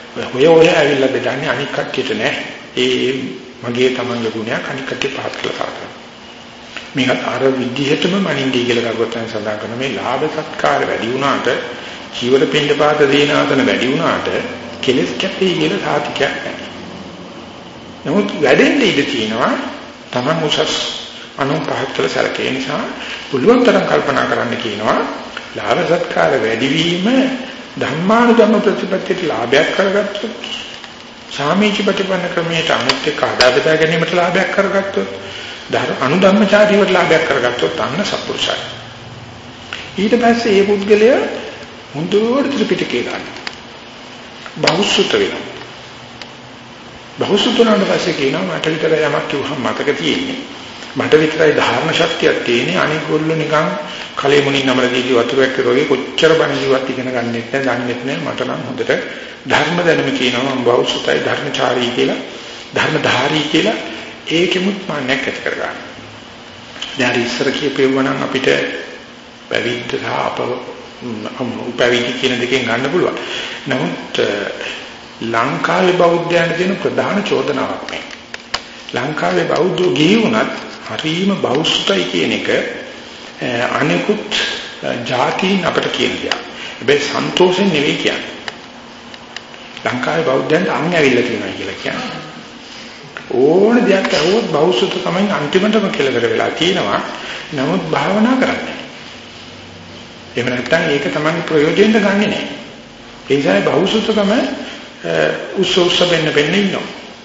ඔය ඇවිල්ලා බෙදන්නේ අනික් කට්ටියට නෑ. ඒ මගේ තමන්ගේ ගුණයක් අනික් කට්ටිය පහත් කළා කරා. මේක අර විදිහටම මනින්දී කියලා කරුවතෙන් සඳහන් කරන මේ ලාභ සත්කාර වැඩි වුණාට ජීවල පින්ඩපාත දේනාතන වැඩි වුණාට කෙලස් කැපේ කියලා සාතිකයක් නැහැ. නමුත් වැඩෙන්න ඉඩ තියෙනවා තමන් උසස් අනුන් පහත් කළ සැලකේ නිසා පුළුවන් තරම් කල්පනා කරන්න කියනවා ලාභ සත්කාර වැඩිවීම ධර්මානුධර්ම ප්‍රතිපත්තියට ලාභයක් කරගත්තොත් සාමීච ප්‍රතිපන්න ක්‍රමයට අනුත් එක්ක ආදාදපෑ ගැනීමට ලාභයක් කරගත්තොත් අනුධම්මචාරීවට ලාභයක් කරගත්තොත් අන්න සත්පුරුෂයි. ඊට පස්සේ මේ පුද්ගලයා මුදුවට ත්‍රිපිටකේ ගන්න. බහුසුත වෙනවා. බහුසුත වුණාට පස්සේ කියනවා මට විතරයි යමක් කිව්වම මතක තියෙන්නේ. මට විතරයි ධාරණ ශක්තියක් තියෙන්නේ. අනික ගොල්ලෝ නිකන් කලෙ මුණින් නමල දීවි වතුරක් වගේ කොච්චර බණ ජීවත් ඉගෙන ගන්නෙත් නැහැ, දන්නෙත් නැහැ. මට නම් හොඳට ධර්ම දැනුම කියනවා මම බහුසුතයි ධර්මචාරී කියලා, ධර්මධාරී කියලා ඒකෙමුත් මාන්නයක් ඇති කරගන්න. දැන් ඉස්සර කියපේවනම් අපිට පැවිද්ද සහ උපවිදි කියන දෙකෙන් ගන්න පුළුවන්. නමුත් ලංකාවේ බෞද්ධයන්ට දෙන ප්‍රධාන චෝදනාවක් මේ. ලංකාවේ බෞද්ධෝ ගිහි වුණත් හරීම බෞද්ධයි කියන එක අනෙකුත් ජාතීන් අපිට කියන දෙයක්. හැබැයි සන්තෝෂෙන් නෙවෙයි කියන්නේ. ලංකාවේ බෞද්ධයන්ට අංග ඇවිල්ලා තියෙනවා කියලා කියන්නේ. ඕන දෙයක් අහුවොත් බෞද්ධත්වයෙන් අන්තිමටම කෙලවර වෙලා තියෙනවා. නමුත් භාවනා කරන්නේ. එහෙම නැත්නම් ඒක තමයි ප්‍රයෝජනෙට ගන්නෙ නෑ. ඒ නිසා බෞද්ධත්වකම උස්සෝස්ස වෙන්න ඉන්නවා.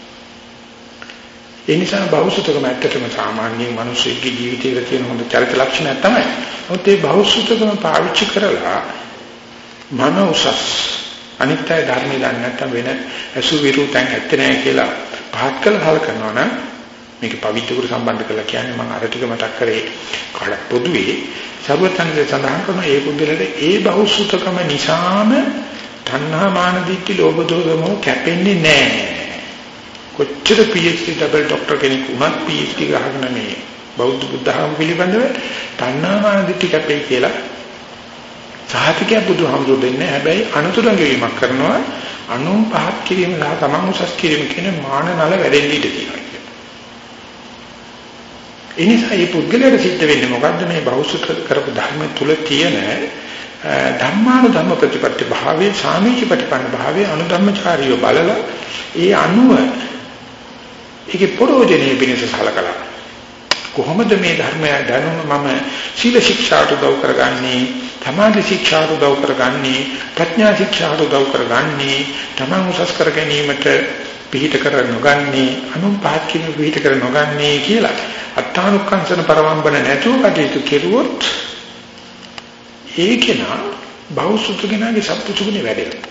ඒ නිසා බෞද්ධත්වකම ඇත්තටම සාමාන්‍ය මිනිස්සුගේ ජීවිතයේ තියෙන හොඳ චරිත ලක්ෂණයක් තමයි. මොකද මේ බෞද්ධත්වකම පාවිච්චි කරලා මන උසස් අනිත්‍ය ධර්මය දන්නේ නැත්නම් වෙන අසු විරුතෙන් ඇත්තේ නෑ කියලා පහත් කළ හල කරනවා නම් මේක පවිත්‍රකට සම්බන්ධ කරලා කියන්නේ මම අර ටික මතක් කරේ කාට පොදුවේ සර්වඥයන් සඳහන් කරන ඒ පුද්ගලයාට ඒ බහුසුතකම නිසාම තණ්හා මාන දිට්ඨි ලෝභ දෝෂ මොහ කැපෙන්නේ නැහැ. කොච්චර PhD ඩබල් ડોක්ටර් කෙනෙක් වුණත් PhD ගහගෙන මේ බෞද්ධ බුද්ධහම පිළිබඳව තණ්හා මාන දිට්ඨි කැපෙයි කියලා සාහිතිකය බුදුහාමුදුරු දෙන්නේ. හැබැයි අනුතරංග වීමක් කරනවා අනුන් පහත් කිරීම සහ තමන් උසස් කිරීම කියන මාන නල වැඩෙන්න ඉඩ තියෙනවා. ඒ නිසා මේ පුද්ගලයාට සිද්ධ වෙන්නේ මොකද්ද මේ බෞද්ධ කරපු ධර්ම තුල තියෙන ධම්මානුධම්ම ප්‍රතිපත්ති භාවයේ සාමීච ප්‍රතිපන්න භාවයේ අනුධම්මචාරීව බලලා ඒ අනුව ඒකේ පරෝජනේ පිණිස සලකලා කොහොමද මේ ධර්මය දැනුම මම සීල ශික්ෂාට උදව් කරගන්නේ, සමාධි ශික්ෂාට උදව් කරගන්නේ, ප්‍රඥා ශික්ෂාට උදව් කරගන්නේ, තමන් උසස් කර ගැනීමට පිහිට කර නොගන්නේ, අනුන් පහත් කිරීම පිහිට කර නොගන්නේ කියලා අත්තානුකංශන පරවම්බන නැතුව කටයුතු කෙරුවොත් ඒකේනා බෞසුතුකෙනාගේ සත්පුරුෂුනේ වැඩෙනවා.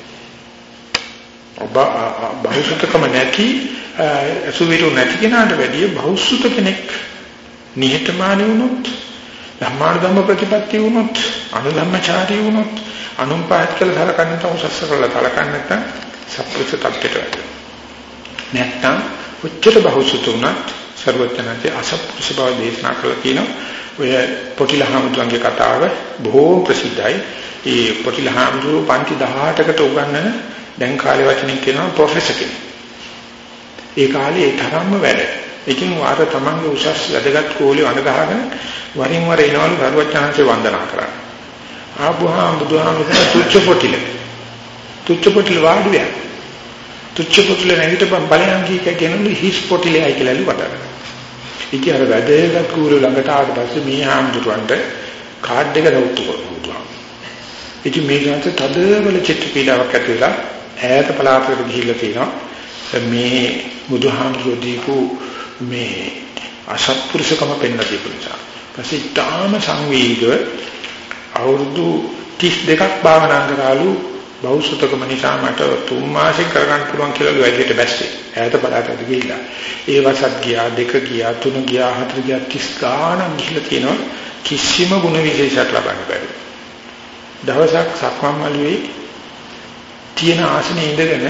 බෞසුතකම නැති අසුවිරු නැති කෙනාට වැඩිය බෞසුත කෙනෙක් නිහතමානී වුණොත්, ධම්මානුධම්ම ප්‍රතිපත්ති වුණොත්, අනුධම්මචාරී වුණොත්, අනුපාත කළ සලකන්නේ තවසස්ස කරලා සලකන්නේ නැත්නම් සත්පුරුෂ tattete වැඩෙනවා. නැත්නම් උච්චතර බෞසුත වුණත් සර්වඥාන්සේ අසත්පුරුෂ බව දේශනා කළා කියනවා. ඔය පොටිලහාමුදුරන්ගේ කතාව බොහෝ ප්‍රසිද්ධයි. ඒ පොටිලහාමුදුරු පන්ති 18කට උගන්වන දැන් කාලේ වචනින් කියනවා ප්‍රොෆෙසර් කෙනෙක්. ඒ කාලේ ඒ තරම්ම වැඩ. ඉතින් වාර තමන්ගේ උසස් වැඩගත් කෝලේ වඳ ගහගෙන වරින් වර එනවලු සර්වඥාන්සේ වන්දනා කරා. ආබුහාම බුදුහාමුදුරුවෝ තුච්ච පොටිල වාඩුවේ. තුච්ච පොටිල නැගිටපන් බලයන් කියනලු හිස් පොටිලයි කියලා ලිව්වට. ඉතින් අර වැඩේකට කූරු ළඟට ආවට පස්සේ මේ හාමුදුරුවන්ට කාඩ් එක දවුතු කරනවා. ඉතින් මේ ගානට තදවල චිත්ත පීඩාවක් ඇති වෙලා ඈත පළාතකට ගිහිල්ලා තියෙනවා. මේ බුදුහාමුදුරුවෝ දීපු මේ අසත්පුරුෂකම පෙන්ලා දීපු නිසා. පස්සේ ඊටාම සංවේගීව අවුරුදු 32ක් භාවනා කරාලු බෞසුතකම නිසා මට 3 මාසෙක කරගන්න පුළුවන් කියලා වැඩිට බැස්සේ. ඈත පළාතකට ගිහිල්ලා. ඒ වසත් ගියා, 2 ගියා, 3 ගියා, 4 ගියා, 30 ගාණක් ගිහිල්ලා තියෙනවා. කිසිම ගුණ විශේෂයක් ලබන්න බැරි. දවසක් සක්මන් මළුවේ තියෙන ආසනේ ඉඳගෙන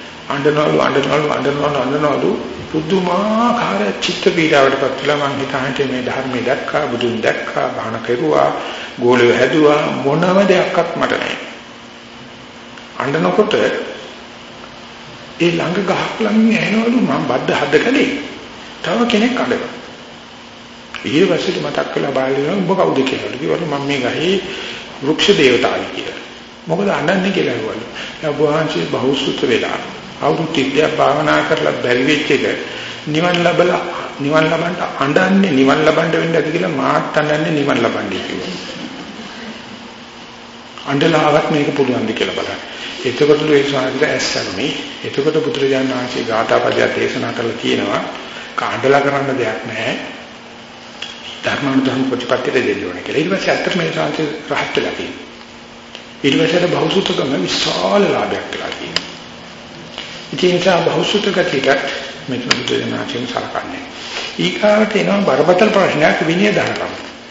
අඬනවලු පුදුමාකාර චිත්ත පීඩාවටපත් වෙලා මං හිතාන්නේ මේ ධර්මයේ දැක්කා, බුදුන් දැක්කා, බහන කෙරුවා, ගෝලෙ හැදුවා මොනම දෙයක්වත් මට නැහැ. අඬනකොට ඒ ළඟ ගහක් ළඟින් ඇහෙනවලු මම බද්ද හද කලේ. තව කෙනෙක් අඬනවා. ඊට පස්සේ මතක් කළා බාල්දිනවා උඹ කවුද කියලා. කිව්වලු මම මේ ගහේ වෘක්ෂ දේවතාවයි කියලා. මොකද අඬන්නේ කියලා ඇහුවලු. ඔබ වහන්සේ බහුසුත වෙලා අවුරුදු 30ක් භාවනා කරලා බැරි වෙච්ච එක නිවන් ලැබලා නිවන් ලබන්න අඬන්නේ නිවන් ලබන්න වෙන්න ඇති කියලා මාත් අඬන්නේ නිවන් ලබන්නේ කිව්වා. අඬලාවත් මේක පුළුවන් ද කියලා බලන්න. එතකොට ඒ ස්වාමීන් ඇස්සන්නේ එතකොට පුත්‍රයන් වහන්සේ ගාථාපදය දේශනා කරලා තියෙනවා කාණ්ඩලා කරන්න දෙයක් නැහැ. ධර්මානුධර්ම ප්‍රතිපත්තියට දෙන්න ඕනේ කියලා. ඊට පස්සේ අත්‍තර මේ ශාන්ති රහත් වෙලා තියෙනවා. ඊට පස්සේ බහුසුතකම විශාල ලාභයක් වෙලා තියෙනවා. ඉතින් ඒ බහුසුත ගතියට මෙතන බුදුදහමෙන් සලකන්නේ. ඊකාවට එනවා බරපතල ප්‍රශ්නයක් විනය ධර්ම.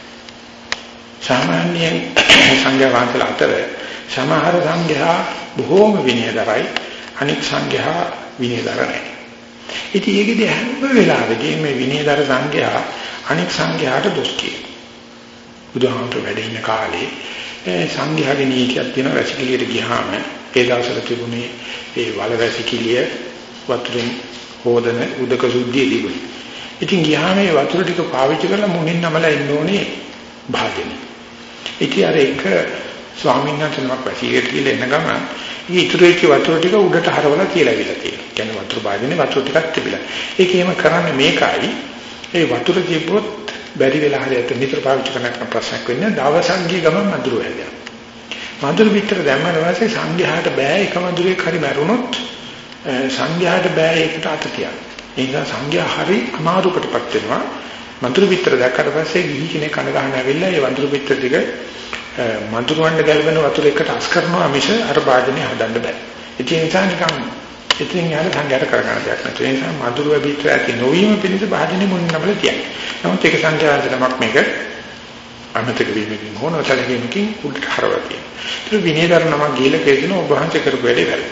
සාමාන්‍යයෙන් සංඝයා වහන්සේලා අතර සමහර සංඝයා බොහෝම විනයදරයි අනික් සංඝයා විනයදර නැහැ. ඉතින් ඒකදී හැම වෙලාවෙදී මේ විනයදර සංඝයා අනික් සංඝයාට දොස් කියනවා. බුදුහාමුදුර වැඩ ඉන්න කාලේ සංඝයාගේ නීතියක් තියෙනවා වැසිකිළියට ගියාම ඒ දවස්වල තිබුණේ ඒ වල වැසිකිළිය වතුරෙන් හොදන උදක සුද්ධිය තිබුණේ. ඉතින් ගියාම මේ වතුර ටික පාවිච්චි කරලා මුණින් නමලා ඉන්න ඕනේ භාජනේ. ඉතින් අර එක ස්වාමීන් වහන්සේනමක් වැසිකිළියට කියලා එන ගමන් ඊ ඉතුරු වෙච්ච වතුර ටික උඩට හරවලා කියලා විලා තියෙනවා. කියන්නේ වතුර භාජනේ වතුර ටිකක් තිබිලා. ඒකේම කරන්නේ මේකයි ඒ වතුර තිබ්බොත් බැරි වෙලා හරියට නිතර පාවිච්චි කරන ප්‍රශ්නයක් වෙන්නේ දවසක් ගමන් මధుර වෙනවා. මధుර පිටර දැම්මම වාසේ සංඝයාට බෑ එක මధుරේ හරි මරුණොත් සංඝයාට බෑ ඒකට අත තියන්න. ඒ නිසා සංඝයා හරි අමාරුකටපත් වෙනවා. මధుර පිටර දැක්කට පස්සේ ගිහි කෙනෙක් කන ගහන ඇවිල්ලා ඒ මధుර පිටර ටික මధుර වන්න ගැලවෙන වතුර එකට අස් කරනවා මිස අර භාජනේ හදන්න බෑ. ඒ නිසා නිකන් ඉතින් යාර සංඝයාට කරගන්න දෙයක් නැහැ. ඒ නිසා මధుර පිටර ඇති නොවීම පිණිස භාජනේ මුලින්ම නබල තියන්නේ. නමුත් ඒක සංඝයාටමක් මේක අමතක වීමකින් හොනවතලකින් උඩට හරවලා තියෙනවා. ඒක විනයදරනමක් ගිහලා කියන ඔබ වහන්සේ කරපු වැඩේ වැරදි.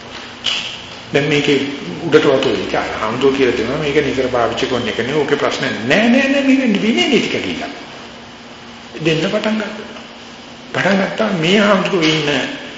දැන් මේකේ උඩට වතුර ඉච්චා හම්දෝ කියලා දෙනවා මේක නිතර පාවිච්චි කරන එක නේ ඕකේ ප්‍රශ්න නෑ මේක විනය නීති කඩිලා. දෙන්න පටන් ගත්තා මේ හම්දෝ ඉන්න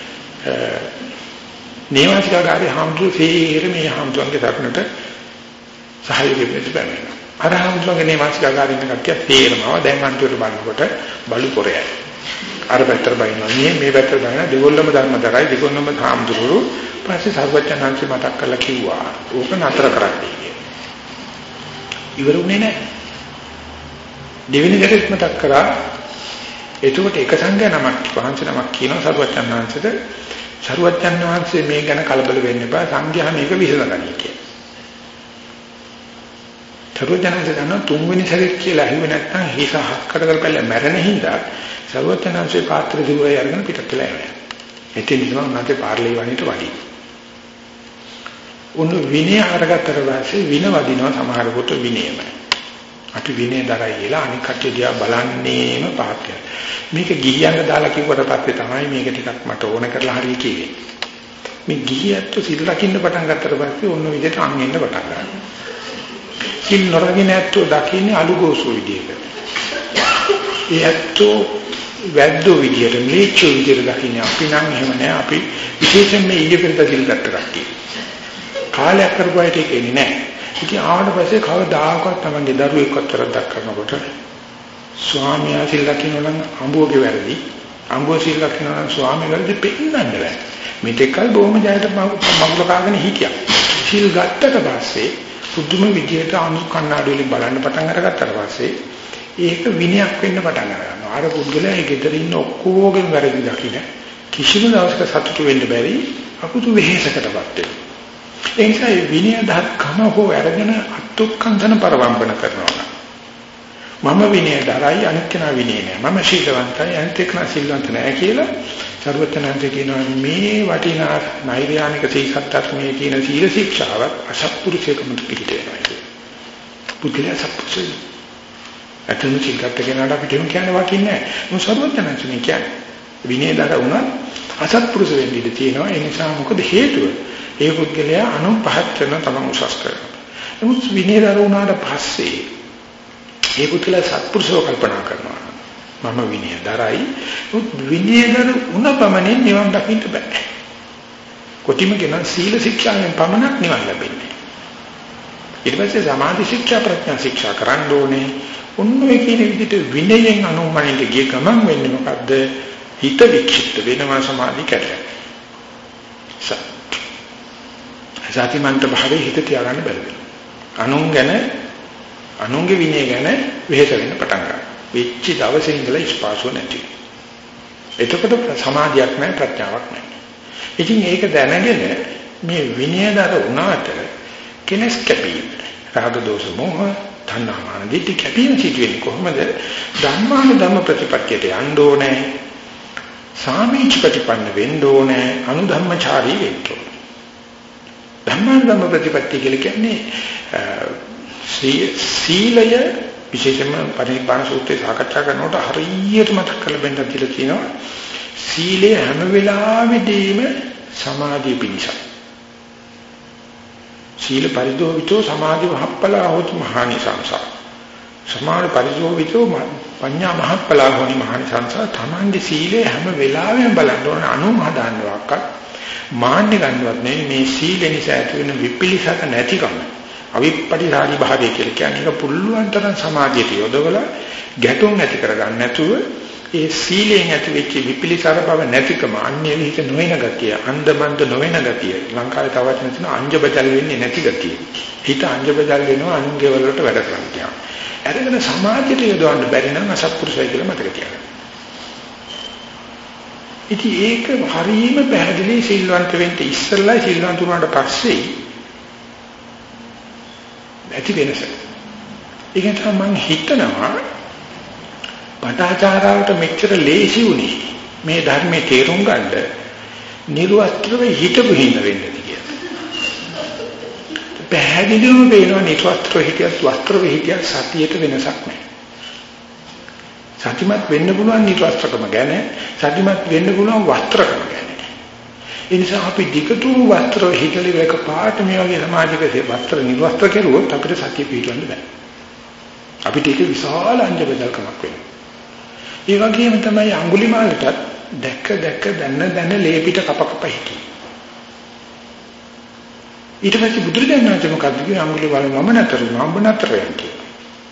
නේවාසිකාගාරේ හම්දෝ සේර මේ හම්දෝන්ගේ දක්නට සහයෝගය දෙන්න. අර හම්තුන්ගේ නේවාසිකාගාරේ ඉන්න කට්ටිය තේරෙනවා දැන් අන්තිමට බලනකොට බලු පොරයයි. අර පැත්තට බයිනවා මේ පැත්තට බයිනවා දෙගොල්ලම ධර්මතරයි දෙගොල්ලම හාමුදුරු පස්සේ සර්වඥාන්සේ මතක් කරලා කිව්වා ඕක නතර කරන්න කියලා. ඉවරුනේ නැහැ. දෙවෙනි දරෙත් මතක් කරා එතකොට එක සංඝයා නමක් වහන්සේ නමක් කියනවා සර්වඥාන්සේට සර්වඥාන්සේ මේ ගැන කලබල වෙන්න එපා සංඝයා මේක විසඳගනි කියලා. සර්වඥාන්සේ දන්නා තුන්වෙනි සැරේ කියලා ඇහුවේ නැත්නම් හිස හක්කට කරපැල්ල මැරෙන හින්දා සර්වඥාන්සේ පාත්‍ර දිගුවේ අරගෙන පිටත් වෙලා යනවා. එතෙන් ඉන්නවා නැතේ පාර්ලේ වණිට වඩි. උන් විනය අරගත්තට පස්සේ වින වදිනවා සමහර කොට විනයම. අපි විනය දරයි කියලා අනික් කට්ටිය දිහා බලන්නේම පාත්‍ය. මේක ගිහියන්ට දාලා කිව්වට පස්සේ තමයි මේක ටිකක් මට ඕන කරලා හරිය කිව්වේ. මේ ගිහියත් සිල් රකින්න පටන් ගත්තට පස්සේ ඔන්න විදිහට අන් එන්න පටන් ගන්නවා. සිල් නොරකින්න ඇත්තෝ දකින්නේ අලුගෝසු විදියට. ඒ ඇත්තෝ වැද්දෝ විදියට මේචෝ විදියට දකින්නේ අපි නම් එහෙම නෑ අපි විශේෂයෙන් මේ ඊයේ පෙරේද සිල් ගත්ත කට්ටිය. කාලයක් කරපුවාට ඒක එන්නේ නෑ. ඉතින් ආවට පස්සේ කවදාකවත් තමන්ගේ දරුවෙක්වත් තරද්දක් කරනකොට ස්වාමියා සිල් රකින්න නම් අඹුවගේ වැරදි අඹුව සිල් රකින්න නම් ස්වාමියා වැරදි පෙන්නන්න බෑ. මෙතෙක්කල් බොහොම ජයට මගුල කාගෙන හිටියා. සිල් ගත්තට පස්සේ පුදුම විදියට අනු කන්නාඩි වලින් බලන්න පටන් අරගත්තාට පස්සේ ඒක විනයක් වෙන්න පටන් ගන්නවා. අර පුද්ගලයා ඒ ගෙදර ඉන්න ඔක්කොගෙන් වැරදි දකින්න කිසිම දවසක සතුටු වෙන්න බැරි අකුතු වෙහෙසකටපත් වෙනවා. ඒ නිසා විනය ධර්ම හෝ අරගෙන අත්ුක්කන්තන පරවම්බන කරනවා. මම විනය දරයි අනිත් කෙනා විනය නෑ. මම ශීලවන්තයි අනිත් කෙනා ශීලවන්ත නෑ කියලා සර්වඥාන්සේ කියනවා මේ වටිනා නෛර්යානික සීසත්ත්මයේ තියෙන සීල ශික්ෂාව අසත්පුරුෂයෙකුට පිළිදෙනවා කියන්නේ. පුදුලයා සත්පුරුෂය. අතන සිල්ගත කෙනාට අපිට කියන්නේ වටින්නේ නෑ. මොකද සර්වඥාන්සේ කියන්නේ විනය දර වුණා අසත්පුරුෂ වෙන්න ඉඩ තියෙනවා. ඒ නිසා මොකද හේතුව? ඒ පුද්ගලයා අනුන් පහත් කරන තමන් උසස් කරනවා. නමුත් විනය දර වුණාට පස්සේ ඒ පුද්ගලයා සත්පුරුෂව කල්පනා කරනවා. මම විනය දරයි. විනය දර උන පමණින් නිවන් දකින්න බෑ. කොටිම කියන සීල ශික්ෂාවෙන් පමණක් නිවන් ලැබෙන්නේ. ඊට පස්සේ සමාධි ශික්ෂා ප්‍රඥා ශික්ෂා කරන්න ඕනේ. ඔන්න ඔය කියන විදිහට විනයෙන් අනුමනින්ද ගිය ගමන් වෙන්නේ මොකද්ද? හිත වික්ෂිප්ත වෙනවා සමාධි කැඩෙනවා. සතිමන්ත භාවයේ හිත තියාගන්න බැහැ. අනුන්ගේ විනය ගැන වෙහෙස වෙන්න පටන් ගන්නවා. වෙච්ච දවසේ ඉඳලා ස්පාසුව නැති. එතකොට සමාධියක් නැහැ ප්‍රඥාවක් නැහැ. ඉතින් ඒක දැනගෙන මේ විනයදර වුණාට කෙනෙක් කැපී රාග දෝෂ මොහ තණ්හාමාන දිටි කැපීම සිදුවෙන්නේ කොහොමද? ධම්මානුධම්ම ප්‍රතිපත්තියට යන්න ඕනේ. සාමීච ප්‍රතිපන්න වෙන්න ඕනේ. අනුධම්මචාරී වෙන්න ඕනේ. ධම්මානුධම්ම ප්‍රතිපත්තිය කියලා කියන්නේ සීලය විශේෂයෙන්ම පරිනිබ්බාන සූත්‍රය සාකච්ඡා කරනකොට හරියට මතක් කරලා බෙන්ද කියලා කියනවා. සීලය හැම වෙලාවෙදීම සමාධිය පිණිසයි. සීල පරිදෝවිතෝ සමාධි මහප්පලා හොත් මහානිසංස. සමාධි පරිදෝවිතෝ පඤ්ඤා මහප්පලා හොනි මහානිසංස. තමන්ගේ සීලය හැම වෙලාවෙම බලන්න ඕන අනුම හදාන්නවක් මාන්නේ ගන්නවත් නෙවෙයි මේ සීල නිසා ඇති වෙන විපිලිසක නැතිකම. අවිප්පටිසාරී භාවය කියලා කියන්නේ ඒක පුළුවන් තරම් සමාධියට යොදවලා ගැටුම් නැති කරගන්න නැතුව ඒ සීලයෙන් ඇති වෙච්ච විපිලිසර බව නැතිකම අන්‍ය විහිිත නොවන ගතිය අන්දමන්ද නොවන ගතිය ලංකාවේ තවත් නැතින අංජබජල් වෙන්නේ නැති ගතිය හිත අංජබජල් වෙනවා අනුන්ගේ වලට වැඩ කරනවා අරගෙන සමාධියට යොදවන්න බැරි නම් අසත්පුරුෂය කියලා මතක තියාගන්න. ඉතින් ඒක හරියම පැහැදිලි සිල්වන්ත වෙන්න ඉස්සෙල්ලා සිල්වන්ත වුණාට පස්සේ ඇති වෙනස. ඒක තමයි මම හිතනවා පටාචාරාවට මෙච්චර ලේසි උනේ මේ ධර්මයේ තේරුම් ගන්න නිර්වස්ත්‍රව හිතපු හිඳ වෙන්නේ කියලා. පැහැදිලිවම වෙනවා නිර්වස්ත්‍රව හිතියත් වස්ත්‍රව හිතියත් සතියට වෙනසක් නැහැ. සතිමත් වෙන්න පුළුවන් නිර්වස්ත්‍රකම ගැන සතිමත් වෙන්න පුළුවන් වස්ත්‍රකම ගැන. ඒ නිසා අපි දිගටම වස්ත්‍ර හිතලි එක පාට මේ වගේ සමාජික වස්ත්‍ර නිර්වස්ත්‍ර කෙරුවොත් අපිට සතිය පිටවන්න බෑ. අපිට ඒක විශාල අංජබදල්කමක් වෙනවා. ඒ වගේම තමයි අඟුලිමාලටත් දැක්ක දැන ලේපිට කප හිටියේ. ඊට පස්සේ බුදුරජාණන් වහන්සේ මොකක්ද කිව්වේ අඟුලිමාල මම නතර වුණා ඔබ නතර වෙන්න කියලා.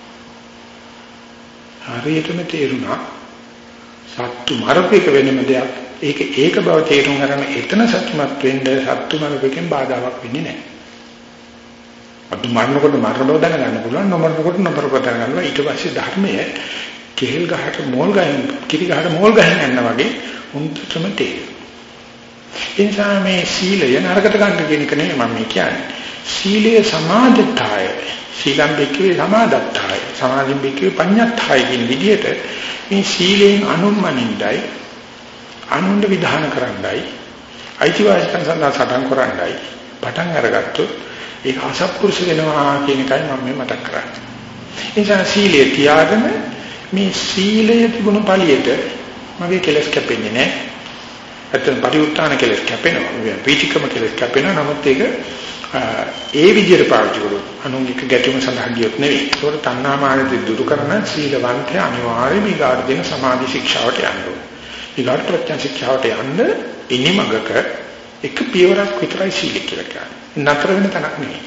හරියටම තේරුණා සත්තු මරපේක වෙනම දෙයක්. ඒක බව තේරුම් ගන්න එතන සත්‍යමත් වෙන්න සත්තු මරපේකෙන් බාධාවක් වෙන්නේ නැහැ. අතු මරනකොට මරන බව දැනගන්න පුළුවන් නොමරනකොට නොමර බව දැනගන්නවා. ඊට පස්සේ ධර්මයේ කෙහෙල් ගහට මෝල් ගහින් කිරි ගහට මෝල් ගහින් යනවා වගේ උන්ටම තේරෙනවා. ඒ නිසා මේ සීලය නරකට ගන්න කියන එක නෙමෙයි මම කියන්නේ. සීලය සමාදත්තාය. සීලම් බික්කේ සමාදත්තාය. සමාධිම් බික්කේ පඤ්ඤත්තාය කියන විදිහට මේ සීලයෙන් අනුම්මනින්දයි අනුන්ට විධාන කරන්නයි අයිතිවාසිකම් සඳහා සටන් කරන්නයි පටන් අරගත්තොත් ඒක අසත්පුරුෂ වෙනවා කියන එකයි මම මේ මතක් කරන්නේ. ඒ නිසා සීලය තියාගෙන මේ සීලයේ තිබුණු පළියට මගේ කෙලස් කැපෙන්නේ නැහැ. අතන පරිඋත්තාන කෙලස් කැපෙනවා. පීචිකම කෙලස් කැපෙනවා. නමුත් ඒක ඒ විදිහට පාවිච්චි කරොත් අනුන්ගේ ගැටුම සඳහා ගියොත් නෙවෙයි. ඒකට තණ්හාමානෙ දුරු කරන සීලවන්තය අනිවාර්යයෙන්ම ඊගාට දෙන සමාධි ශික්ෂාවට යන්න ඕනේ. ඊගාට ප්‍රඥා ශික්ෂාවට යන්න ඉනිමගක එක පියවරක් විතරයි සීල කියලා කියන්නේ. නතර වෙන තැනක් නෙවෙයි.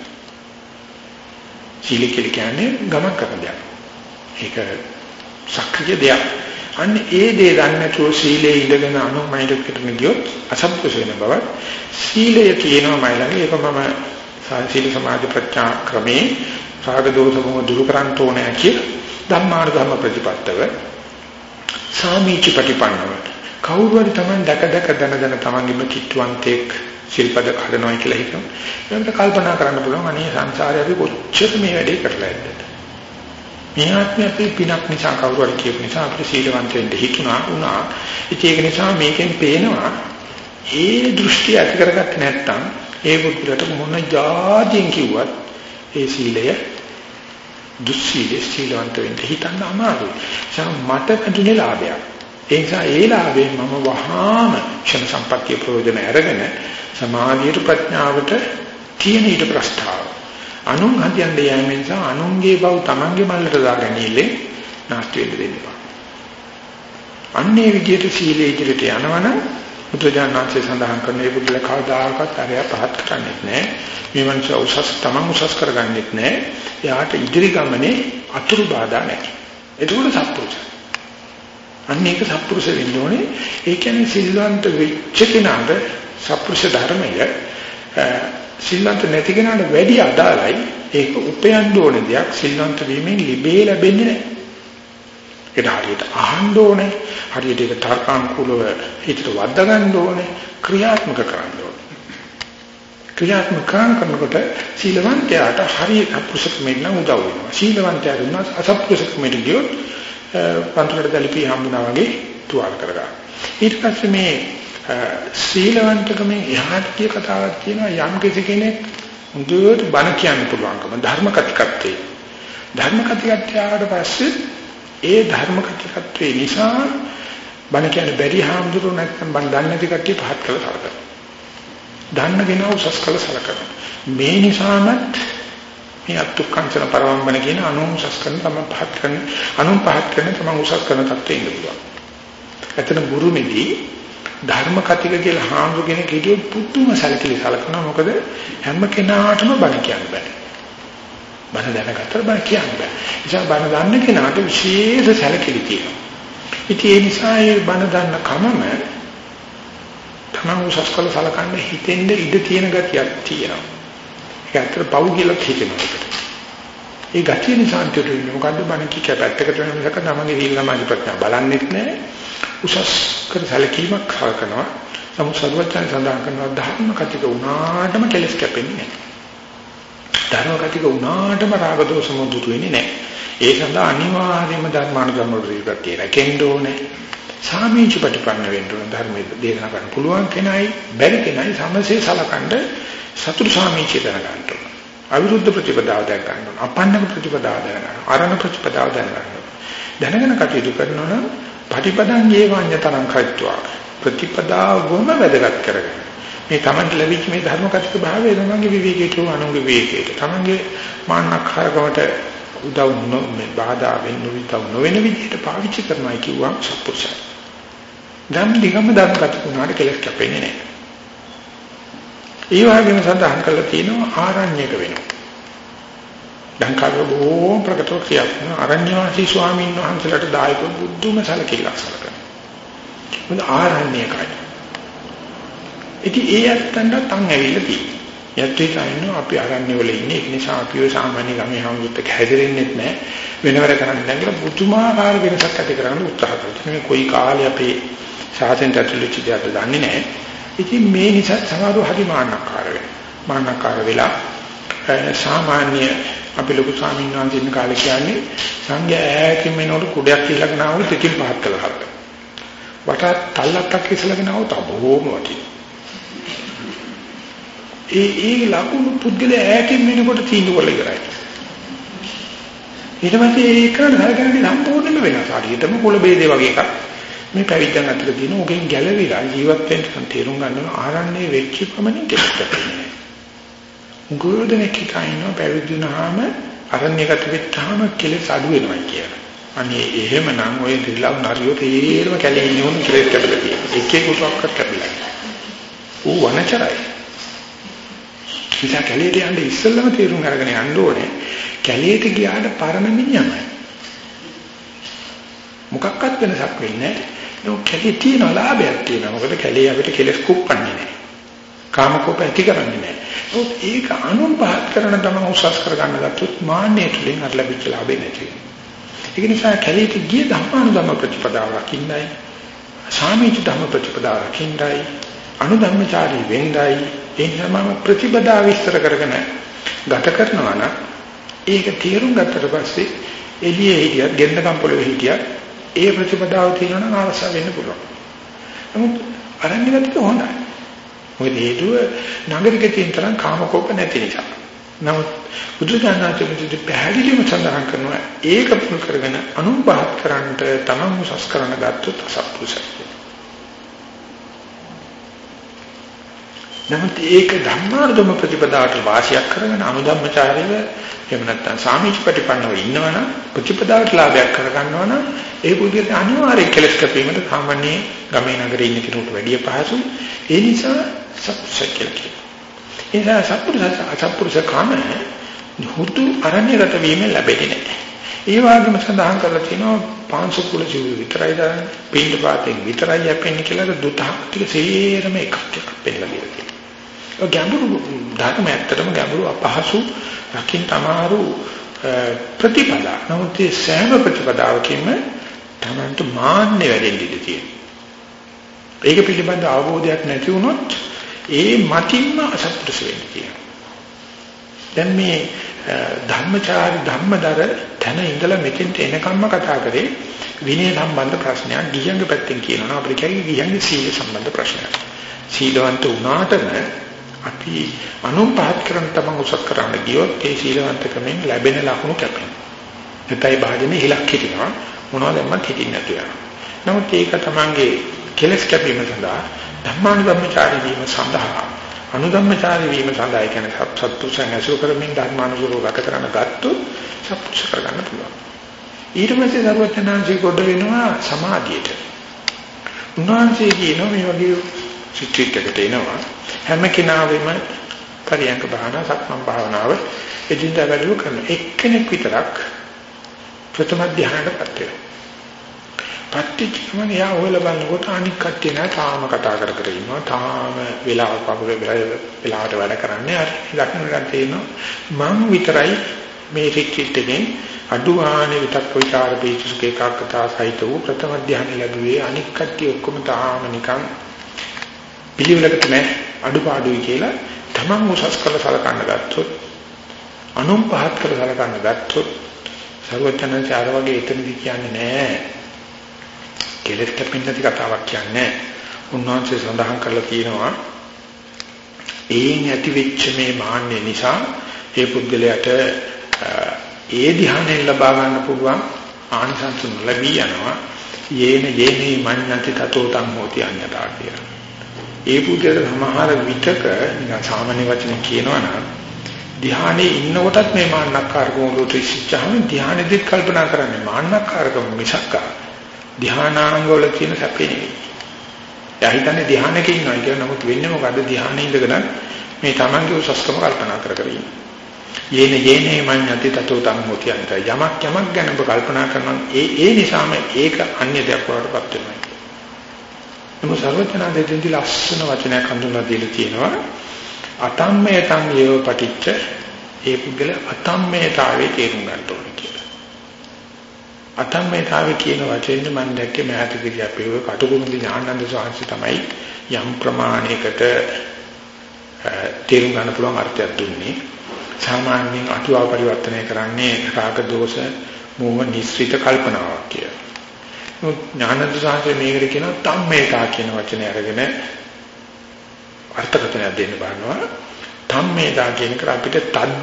සීල කියලා කියන්නේ ගමන් කරන දෙයක්. ඒක සක්‍රිය දෙයක්. අන්න ඒ දේ දන්නේ නැතුව සීලේ ඉඳගෙන අනුමයිට කරන ගියොත් අසම්පූර්ණ වෙන බව සීලය කියනවා මයිලගේ ඒක මම සීල සමාධි ප්‍රඥා ක්‍රමේ රාග දෝෂ මොහ දුරු කරන්න ඕනේ කියලා ධම්මාර්ථ ධම්ම ප්‍රතිපත්තව සාමීච ප්‍රතිපන්නව කවුරු හරි Taman දැක දන Tamanගේම කිට්ටුවන්තෙක් ශිල්පද කඩනවා කියලා හිතනවා. ඒකට කල්පනා කරන්න පුළුවන් අනේ සංසාරේ අපි කොච්චර මේ වැඩේ කරලා ඇද්ද. මේ ආත්මය අපි පිනක් නිසා කවුරු හරි කියපු නිසා අපිට සීලවන්ත වෙන්න හිතුණා. ඒක නිසා මේකෙන් පේනවා ඒ දෘෂ්ටි ඇති කරගත්තේ නැත්නම් ඒ බුද්ධලට මොන જાතියෙන් කිව්වත් ඒ සීලය දුස්සීලේ සීලවන්ත වෙන්න හිතන්න අමාරුයි. මට කඳුනේ ලාභයක්. ඒ නිසා ඒ ලාභයෙන් මම වහාම ක්ෂණ සම්පත්‍ය ප්‍රයෝජන අරගෙන සමාධියට ප්‍රඥාවට තියෙන ඊට ප්‍රස්තාව. අනුන් හදින්නේ යෑම නිසා අනුන්ගේ බව තමන්ගේ මල්ලට දාගන්නීලේ නැස්ති වෙන්න දෙන්න බෑ. අන්නේ විදියට සීලේ ඉදිරියට යනවනම් බුදුජානනාංශය සඳහන් කරන මේ බුදුල කවදාකවත් අරය පහත් කරන්නේ නැහැ. මේ මනුෂ්‍ය තමන් උසස් කරගන්නෙත් නැහැ. එයාට ඉදිරි ගමනේ අතුරු බාධා නැහැ. ඒක උඩ සත්පුරුෂ. අන්න ඒක සත්පුරුෂ වෙන්න ඕනේ. ඒ කියන්නේ සිල්වන්ත වෙච්ච කෙනාට සත්පුරුෂ ධර්මය සිල්වන්ත නැති කෙනාට වැඩි අදාළයි. ඒක උපයන්න ඕනේ දෙයක්. සිල්වන්ත වීමෙන් ලිබේ ලැබෙන්නේ නැහැ. ඒක හරියට අහන්න ඕනේ. හරියට ඒක තර්කානුකූලව හිතට වද්දා ගන්න ඕනේ. ක්‍රියාත්මක කරන්න ඕනේ. ක්‍රියාත්මක කරනකොට සීලවන්තයාට හරියට අපුරුෂකමෙන් නම් උදව් වෙනවා. සීලවන්තයාට උනත් අසපුරුෂකමෙන් ගියොත් පන්තුලට දැලිපි හම්බුනා වගේ තුවාල කරගන්න. ඊට පස්සේ මේ සීලවන්තකමෙන් එහාට කිය කතාවක් කියනවා යම් කෙනෙක් හොඳට බණ කියන්න පුළුවන්කම ධර්ම කතිකත්වයේ. ධර්ම කතිකත්වයට පස්සේ ඒ ධර්ම කතිකත්වයේ නිසා බණ කියන්නේ බැරි හාමුදුරුවෝ නැත්නම් බණ දන්නේ නැති කට්ටිය පහත් කළා සලකනවා. දන්න කෙනා උසස් කළා සලකනවා. මේ නිසාමත් මේ අත්ුක්කංශන පරවම්බන කියන අනුසස් කරන තමයි පහත් කරන අනුන් පහත් කරන තමයි උසස් කරන තත්ත්වෙ ඉන්න පුළුවන්. එතන ගුරුමෙදී ධර්ම කතික කියලා හාමුදුරුවෝ කෙනෙක් හිටියොත් පුදුම සැලකිලි සලකනවා. මොකද හැම කෙනාටම බණ කියන්න බෑ. බණ දැනගත්තට බණ කියන්න බෑ. ඒ නිසා බණ දන්න කෙනාට විශේෂ සැලකිලි තියෙනවා. ඉතින් ඒ නිසා මේ බණ දන්න කමම තමයි උසස් කළ සලකන්න හිතෙන්ද ඉඩ තියෙන ගතියක් තියෙනවා. ඒක ඇත්තට පව් කියලා හිතෙනවා ඒකට. ඒ ගතිය නිසා අන්තිමට මොකද්ද බණ කිය පැත්තකට වෙන මිසක තමන්ගේ සීලමාදී ප්‍රඥා බලන්නෙත් නෑ. උසස් කර සැලකීමක් කරනවා. නමුත් සර්වඥයන් සඳහන් කරනවා ධර්ම කතික උනාටම කෙලස් කැපෙන්නේ නෑ. ධර්ම කතික උනාටම රාග දෝෂ මොදුතු වෙන්නේ නෑ. ඒ සඳහා අනිවාර්යයෙන්ම ධර්මානුගම වලට කෙන්න ඕනේ. සාමීච ප්‍රතිපන්න වෙන්න ඕන ධර්මයේ දේශනා කරන්න පුළුවන් කෙනයි බැරි කෙනයි සමසේ සලකන්න සතුරු සාමීචය දැනගන්න ඕන. අවිරුද්ධ ප්‍රතිපදාව දැක ගන්න ඕන. අපන්නක ප්‍රතිපදාව දැනගන්න ඕන. අරණ ප්‍රතිපදාව දැනගන්න ඕන. දැනගෙන කටයුතු කරනවා නම් පටිපදං ඒවඤ්ඤතරං කයිත්වා ප්‍රතිපදාවම වැදගත් කරගන්න. මේ Tamanට ලැබිච්ච මේ ධර්ම කතික භාවය තමන්ගේ විවේකයට අනුගේ විවේකයට තමන්ගේ මාන්නකාරකමට උදව් නොමේ බාධා වෙන විදිහට පාවිච්චි කරනවා කියුවා සත්පුරුෂය. ධම් දිගම ධර්ම කතික උනාට කෙලස් කැපෙන්නේ නැහැ. ඒ වගේම සඳහන් කරලා තියෙනවා ආරණ්‍යක වෙනවා. දැන් කවබෝ ප්‍රකටව කියනවා ආරණ්‍යවාසී ස්වාමීන් වහන්සේලාට දායක බුද්ධුම සැලකිල්ලක් සැලකනවා. මොකද ආරණ්‍යකයි. ඉතින් ඒ අත්තන්ට තන් ඇවිල්ලා තියෙනවා. යත්විකයින් අපි ආරණ්‍ය වල ඉන්නේ ඒ නිසා අපි ඔය සාමාන්‍ය ගමේ හමුත් හැදෙන්නේ නැහැ. වෙනවර කරන්නේ නැහැ කියලා පුදුමාකාර වෙනසක් ඇති කරන්න උත්සාහ කරනවා. මේ කොයි කාලේ අපේ සාසෙන් ඇතුළු චිතයට දන්නේ නැහැ. ඉතින් මේ නිසා සමහරව හරි මාන්නකාර වෙනවා. මාන්නකාර වෙලා සාමාන්‍ය අපි ලොකු ස්වාමීන් වහන්සේ ඉන්න කාලේ කියන්නේ සංඝයා ඈතින් මෙනොට කුඩයක් ඉලගෙන ආවොත් එකකින් පහත් කළා හරියට. වට තල්ලක්ක් ඉස්සලගෙන ආවොත් බොහොම වටිනවා. ඒ ලකුණු පුද්ගල ඈතින් මෙනකොට තීන්දුව කරලා ඉවරයි. ඊට පස්සේ ඒක නරකන්නේ සම්පූර්ණයෙන්ම වෙනස්. හරියටම කුල ભેදේ වගේ එකක්. මේ පැවිද්දන් අතර දින ඔකෙන් ගැලවිලා ජීවත් වෙන්න තේරුම් ගන්න ආරණ්‍ය වෙච්ච ප්‍රමණය දෙකක්. උගෝදෙනෙක් කියනවා පැවිදිුනහම අරණ්‍යගත වෙච්චාම කෙලෙස් අඩු වෙනවා කියලා. අනේ එහෙමනම් ඔය දිලව් නරියෝ තේරම කැලේ ඉන්න උන් කෙලෙස් කැපලා තියෙනවා. එක එක කොටක් කැපලා. ඌ වනචරයි. ඉතින් කැලේට යන්න ඉස්සෙල්ලම තේරුම් අරගෙන යන්න ඕනේ. කැලේට ගියාට පරණ මිනිහමයි. මොකක්වත් වෙනසක් වෙන්නේ නැහැ. කැලේ තියෙන ලාභයක් තියෙනවා. මොකද කැලේ අපිට කෙලෙස් කුප්පන්නේ නැහැ. කාමකෝප ඇති කරන්නේ නැහැ. ඒක අනුන් පහත් කරන තමයි උසස් කරගන්න ගත්තොත් මාන්නය තුලින් අර ලැබිච්ච ලාභේ නැති වෙනවා. ඒක නිසා කැලේට ගිය ධර්මානුධම්ම ප්‍රතිපදාව රකින්නයි, සාමීච ධම්ම ප්‍රතිපදාව රකින්නයි, අනුධම්මචාරී වෙන්නයි, ඒ නිසාම ප්‍රතිපදාව විස්තර කරගෙන ගත කරනවා නම් ඒක තේරුම් ගත්තට පස්සේ එළියේ හිටියත්, ගෙන්නකම් පොළවේ හිටියත් ඒ ප්‍රතිපදාව තියෙනවා නම් ආරසා වෙන්න පුළුවන්. නමුත් අරණ්‍යගතක හොඳයි. මොකද හේතුව නගරිකයෙන් තරම් කාමකෝප නැති නිසා. නමුත් බුදුසසුනේ පැහැදිලිවම සඳහන් කරනවා ඒක පුරු කරගෙන අනුපහත් කරන්නට තමන් උසස් කරන ගත්තොත් අසත්පුරුෂය. නමුත් ඒක ධම්මානුධම්ම ප්‍රතිපදාවට වාසියක් කරගෙන අනුධම්මචාරීව එහෙම නැත්නම් සාමීචපටිපන්නව ඉන්නවනම් ප්‍රතිපදාවට ලාභයක් කරගන්නවනම් ඒ බුද්ධියට අනිවාර්යයෙන් කෙලස් කැපීමට සාමාන්‍ය ගමේ නගරේ ඉන්න කෙනෙකුට වැඩිය පහසු. ඒ නිසා සත්‍යකල්පය. ඒ නිසා සත්පුරුෂ කාම හුදු අරණ්‍යගත වීම ලැබෙන්නේ නැහැ. ඒ වගේම සඳහන් කරලා තියෙනවා පාංශුකුල ජීව විතරයි දාන්නේ පින්ඩ පාතෙන් විතරයි යැපෙන්නේ කියලා දුතහක් ටික සේරම එකක් පෙන්නලා තියෙනවා. ඒ ගැඹුරු ධර්ම ඇත්තටම ගැඹුරු අපහසු රකින් තමාරු ප්‍රතිපදා. නමුත් ඒ සෑම ප්‍රතිපදාවකින්ම තමන්ට මාන්නේ වැඩෙන්න ඉඩ තියෙනවා. ඒක පිළිබඳ අවබෝධයක් නැති වුණොත් ඒ මතින්ම අසත්පුරුෂ වෙන්න තියෙනවා. දැන් මේ ධර්මචාරි ධම්මදර තන ඉඳලා මෙතෙන්ට එනකම්ම කතා කරේ විනය සම්බන්ධ ප්‍රශ්නයක්. ගිහියන්ගේ පැත්තෙන් කියනවා අපිට කියන්නේ ගිහියන්ගේ සීල සම්බන්ධ ප්‍රශ්නයක්. සීලවන්ත වුණාටම අපි අනුපහත් කරන තමන් උසස් කරන්න ගියොත් ඒ සීලවන්තකමෙන් ලැබෙන ලකුණු කැපෙනවා. නැත්යි භාජනේ හිලක් හිටිනවා මොනවදම්මත් හිටින්න නැතුව යනවා. නමුත් ඒක තමන්ගේ කෙලස් කැපීම සඳහා ධර්මානුධම්මචාරී වීම සඳහා අනුධම්මචාරී වීම සඳහා කියන්නේ සත්පුරුෂයන් ඇසුර කරමින් ධර්මානුකූලව ගත කරන ගත්තොත් සත්පුරුෂ කරගන්න පුළුවන්. ඊට පස්සේ සර්වඥාන්සේ කොට වෙනවා සමාධියට. උන්වහන්සේ කියනවා මේ වගේ සිත්විතකට එනවා හැම කෙනාවෙම පරියන්ක භාවනා සක්මන් භාවනාව එදිනදා වැඩි කරන එක්කෙනෙක් විතරක් ප්‍රථම ධ්‍යානයටපත් වෙනවා. පත්‍ත්‍චමන යා ඔයලා බලනකොට අනික් කට්ටිය නෑ තාම කතා කර කර ඉන්නවා. තාම වෙලාවක් වෙලාවට වැඩ කරන්නේ අර ලක්ෂණ තියෙනවා. මම විතරයි මේ රිට්‍රීට් එකෙන් අඩුවානේ විතක් විචාර බීජසුක ඒකාග්‍රතාව සහිත වූ ප්‍රථම ධ්‍යාන ලැබුවේ. අනික් කට්ටිය ඔක්කොම තාම නිකන් පිළිවෙලකට නෑ අඩුපාඩුයි කියලා තමන් උසස් කරලා සලකන්න ගත්තොත් අනුන් පහත් කරලා සලකන්න ගත්තොත් සර්වඥාන්සේ අර වගේ එතනදි කියන්නේ නෑ කෙලෙස් කැපෙන්න නැති කතාවක් කියන්නේ. උන්වහන්සේ සඳහන් කරලා තියෙනවා ඒන් ඇති වෙච්ච මේ මාන්නේ නිසා ඒ පුද්ගලයාට ඒ ධ්‍යානෙන් ලබා ගන්න පුළුවන් ආනිසංස ලැබී යනවා. යේනේ මඤ්ඤති තතෝ තම් හෝති අඤ්ඤතා කියලා. ඒ පුද්ගලයාට සමහර විතක නිකන් සාමාන්‍ය වචන කියනවා නම් ධ්‍යානයේ ඉන්නකොටත් මේ මාන්නක්කාරකම වලට ඉච්ඡාම ධ්‍යානෙදිත් කල්පනා කරන්නේ මාන්නක්කාරකම මිසක් ධ්‍යානාංග වල තියෙන සැපේ නෙවෙයි. එයා හිතන්නේ ධ්‍යානක ඉන්නවා කියලා. නමුත් වෙන්නේ මොකද්ද? ධ්‍යානෙ ඉඳගෙන මේ තමන්ගේ උසස්කම කල්පනා කර කර ඉන්න. යේනේ මඤ්ඤති තතෝ තම් හෝති අන්ත යමක් ගැන ඔබ කල්පනා කරනවා ඒ නිසාම ඒක අන්‍ය දෙයක් වලටපත් වෙනවා. නමුත් සර්වඥාන්සේ ලස්සන වචනයක් හඳුන්වලා දීලා තියෙනවා. අතම්මේතං යේව පටිච්ච ඒ පුද්ගල අතම්මේතාවේ තේරුම් ගන්න ඕනේ කියලා. අතම්මේතාවේ කියන වචනේ මම දැක්කේ මහත්කරිය අපේ කටුකුරුන්දි ඥානන්ද සාංශි තමයි යම් ප්‍රමාණයකට තේරුම් ගන්න පුළුවන් අර්ථයක් දුන්නේ. සාමාන්‍යයෙන් අටුවා පරිවර්තනය කරන්නේ රාග දෝෂ මෝහ නිස්සිත කල්පනාවක් කියලා. ඥානන්ද සාංශි මේකට කියනවා තම්මේතා කියන වචනේ අරගෙන අර්ථකථනයක් දෙන්න බලනවා. තම්මේතා කියන එක අපිට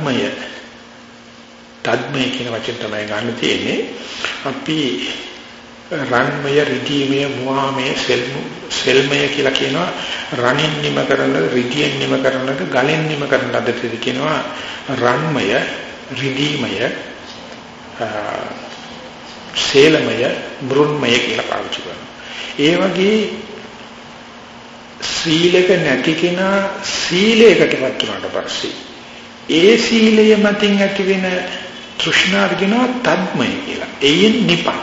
තද්මය කියන වචන තමයි ගන්න තියෙන්නේ. අපි රන්මය, රිදීමය, මුවාමය, සෙල්මය කියලා කියනවා. රණින් නිම කරන, රිදීෙන් නිම කරන, ගලෙන් නිම කරන අදට කියනවා රන්මය, රිදීමය, සෙල්මය, මෘන්මය කියලා පාවිච්චි කරනවා. ඒ වගේ සීලක නැති කෙනා සීලයකටපත් වුණාට පස්සේ ඒ සීලය මතින් ඇතිවෙන තෘෂ්ණාව කියනවා තද්මය කියලා. එයින් නිපන්.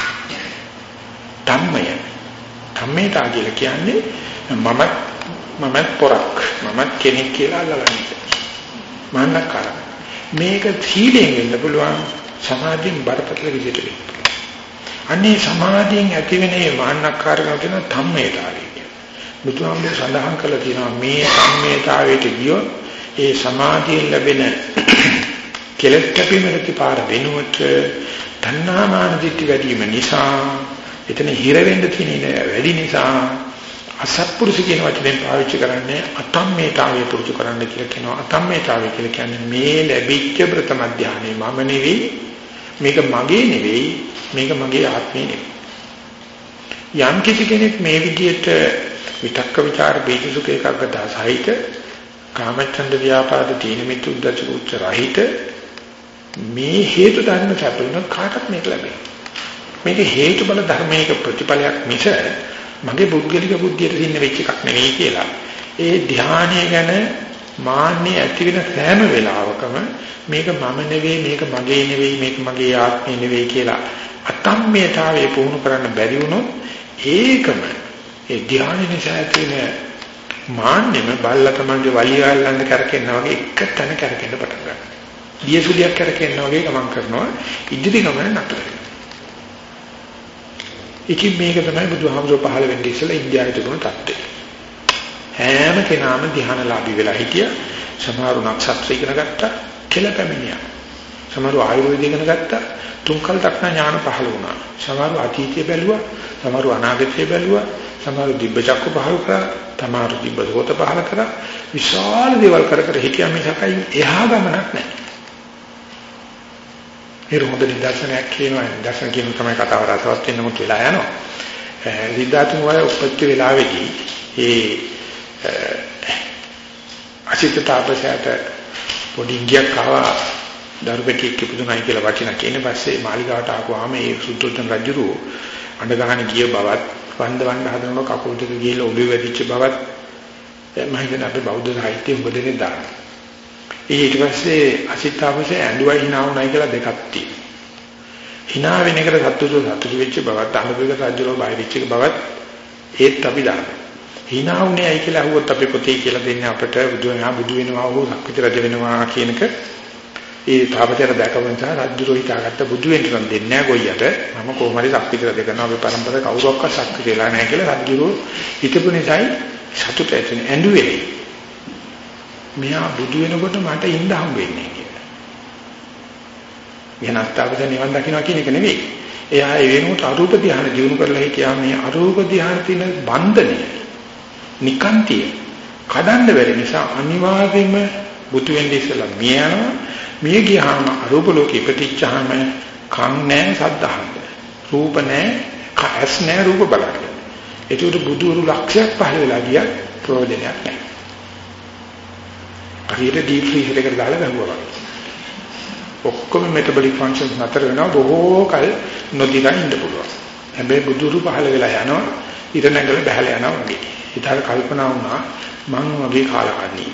ධම්මේතා කියලා කියන්නේ මම පොරක් මම කෙනෙක් කියලා අල්ලගන්න. මාන්නකාර. මේක සීලයෙන් වෙන්න පුළුවන් සමාධියෙන් බරපතල විදිහට වෙන්න. අනේ සමාධියෙන් ඇතිවෙන මේ මාන්නකාරකම කියන ධම්මේතාවය. බුදුහාමුදුර සඳහන් කළා තියෙනවා මේ සම්මේතාවයට ගියොත් ඒ සමාධියෙන් ලැබෙන කෙලෙස් කැපීමකට පාර වෙනුවට තණ්හාමාන දිට්ඨි වැඩි වීම නිසා එතන හිර වෙන්න තියෙන වැඩි නිසා අසත්පුරුෂ කියන වචනේ පාවිච්චි කරන්නේ අතම්මේතාවය පුරුදු කරන්න කියලා කියනවා. අතම්මේතාවය කියලා කියන්නේ මේ ලැබිච්ච ප්‍රථම ධානය මම නෙවෙයි, මේක මගේ නෙවෙයි, මේක මගේ ආත්මේ නෙවෙයි. යම් කිසි කෙනෙක් මේ විදිහට විතක්ක ਵਿචාර බීජසුඛ ඒකාග්‍රතාව සහිත කාමච්ඡන්ද ව්‍යාපාද තීන මිත්‍ය උද්දච්ච කුච්ච රහිත මේ හේතු ධර්ම සැපුණ කාටත් මේක ලැබෙනවා. මේක හේතු බල ධර්මයක ප්‍රතිඵලයක් මිස මගේ පුද්ගලික බුද්ධියට දින්න වෙච්ච එකක් නෙවෙයි කියලා. ඒ ධානය ගැන මාන්නේ ඇති වෙන සෑම වෙලාවකම මේක මම නෙවෙයි, මේක මගේ නෙවෙයි, මේක මගේ ආත්මය නෙවෙයි කියලා අතම්මේතාවයේ පුහුණු කරන්න බැරි වුණොත් ඒකම ඒ ධානය නිසා තියෙන මාන්නෙම බල්ලා තමන්ගේ වලිය අල්ලන්න කරකෙනවා වගේ එක තැන කරකෙන්න පටන් ගන්නවා. දියසුලියක් කරකෙනවා වගේ ගමන් කරනවා ඉදිරි ගමන නතර වෙනවා. ඉතින් මේක තමයි බුදුහාමුදුරුවෝ පහළ වෙන්නේ ඉස්සෙල්ලා ඉන්දියාවේ තිබුණු තත්ත්වය. හැම කෙනාම ධ්‍යානලාභී වෙලා හිටියා. සමහරු නක්ෂත්‍ර ඉගෙන ගත්තා, කෙල පැමිණියා. සමහරු ආයුර්වේද ඉගෙන ගත්තා, තුන්කල් දක්නා ඥාන පහළ වුණා. සමහරු අතීතය බැලුවා, සමහරු අනාගතය බැලුවා, සමහරු දිබ්බ චක්ක පහළ කරා, සමහරු දිබ්බ සෝත පහළ කරා. විශාල දේවල් කර කර හිටියා මිසකයි එහා ගමනක් නැහැ. ඒ හොඳ නිදර්ශනයක් කියනවා. නිදර්ශන කියන තමයි කතාව රසවත් වෙන්න මොකද වෙලා යනවා. සිද්ධාර්ථුමගේ උපත්ති වෙලාවේදී අසිත තාපසයාට පොඩි ඉංගියක් ආවා දරුපෙටියෙක් කිපුදුනයි කියලා වචන කියන පස්සේ මාලිගාවට ආවම ඒ සුද්ධෝදන රජුරු අඬ ගහන ගිය බවත් වන්දවන්න හදනකොට කකුල් දෙක ගිහලා ඔළුවේ වැදිච්ච බවත් මම හිතන්නේ අපේ බෞද්ධ සාහිත්‍යයේ උඹදෙනේ දාන. ඊට පස්සේ අසිත තාපසයා ඇඬුවයි hina වුණයි කියලා දෙකක් තියෙනවා. hina වෙන එකට සතුටු වෙච්ච බවත් අනුභවක රජුරෝ බය වෙච්ච බවත් ඒත් අපි දානවා. hina වුණේ ඇයි කියලා අහුවොත් අපේ පොතේ කියලා දෙන්නේ අපිට බුදු වෙනවා හෝ සක්විති රජ වෙනවා කියන එක. ඒ තාපතේට දැකපු නිසා රජුරෝ හිතාගත්ත බුදු වෙන්න නම් දෙන්නේ නැහැ ගොයියට. මම කොහොම හරි සක්විති රජ කරනවා අපේ පරම්පරාවේ කවුරක්වත් සක්විති වෙලා නැහැ කියලා රජුරෝ හිතපු නිසායි සතුට ඇති වෙන්නේ ඇඬුවේ. මෙයා බුදු වෙනකොට මට ඉන්න හම් වෙන්නේ කියලා. යනත්තාවද නිවන් දකින්න කියන එක නෙවෙයි. එයා ඒ වෙනුවට අරූප ධ්‍යාන දිනු කරලා හිටියා. මේ අරූප ධ්‍යාන තියෙන බන්ධනය නිකාන්තිය කඩන්න බැරි නිසා අනිවාර්යයෙන්ම බුදු වෙන්නේ ඉස්සලා මිය යනවා. මිය ගියාම අරූප ලෝකෙ ඉපදිච්චාම කන් නැහැ, සද්ද අහන්න. රූප නැහැ, කස් නැහැ, රූප බලන්න. ඒකට බුදුරු ලක්ෂයක් පහළ වෙලා ගියා ප්‍රයෝජනයක් නැහැ. හරියට ඩීප් ෆ්‍රීසර් එකට දාලා ගහුවා වගේ. ඔක්කොම මෙටබොලික් ෆන්ක්ෂන්ස් නතර වෙනවා බොහෝ කල නොදිලා ඉන්න පුළුවන්. හැබැයි බුදුරු පහළ වෙලා යනවා ඊට නැගලා බහලා යනවා වගේ. ඊටාර කල්පනා වුණා මං වගේ කාලකන්ණී.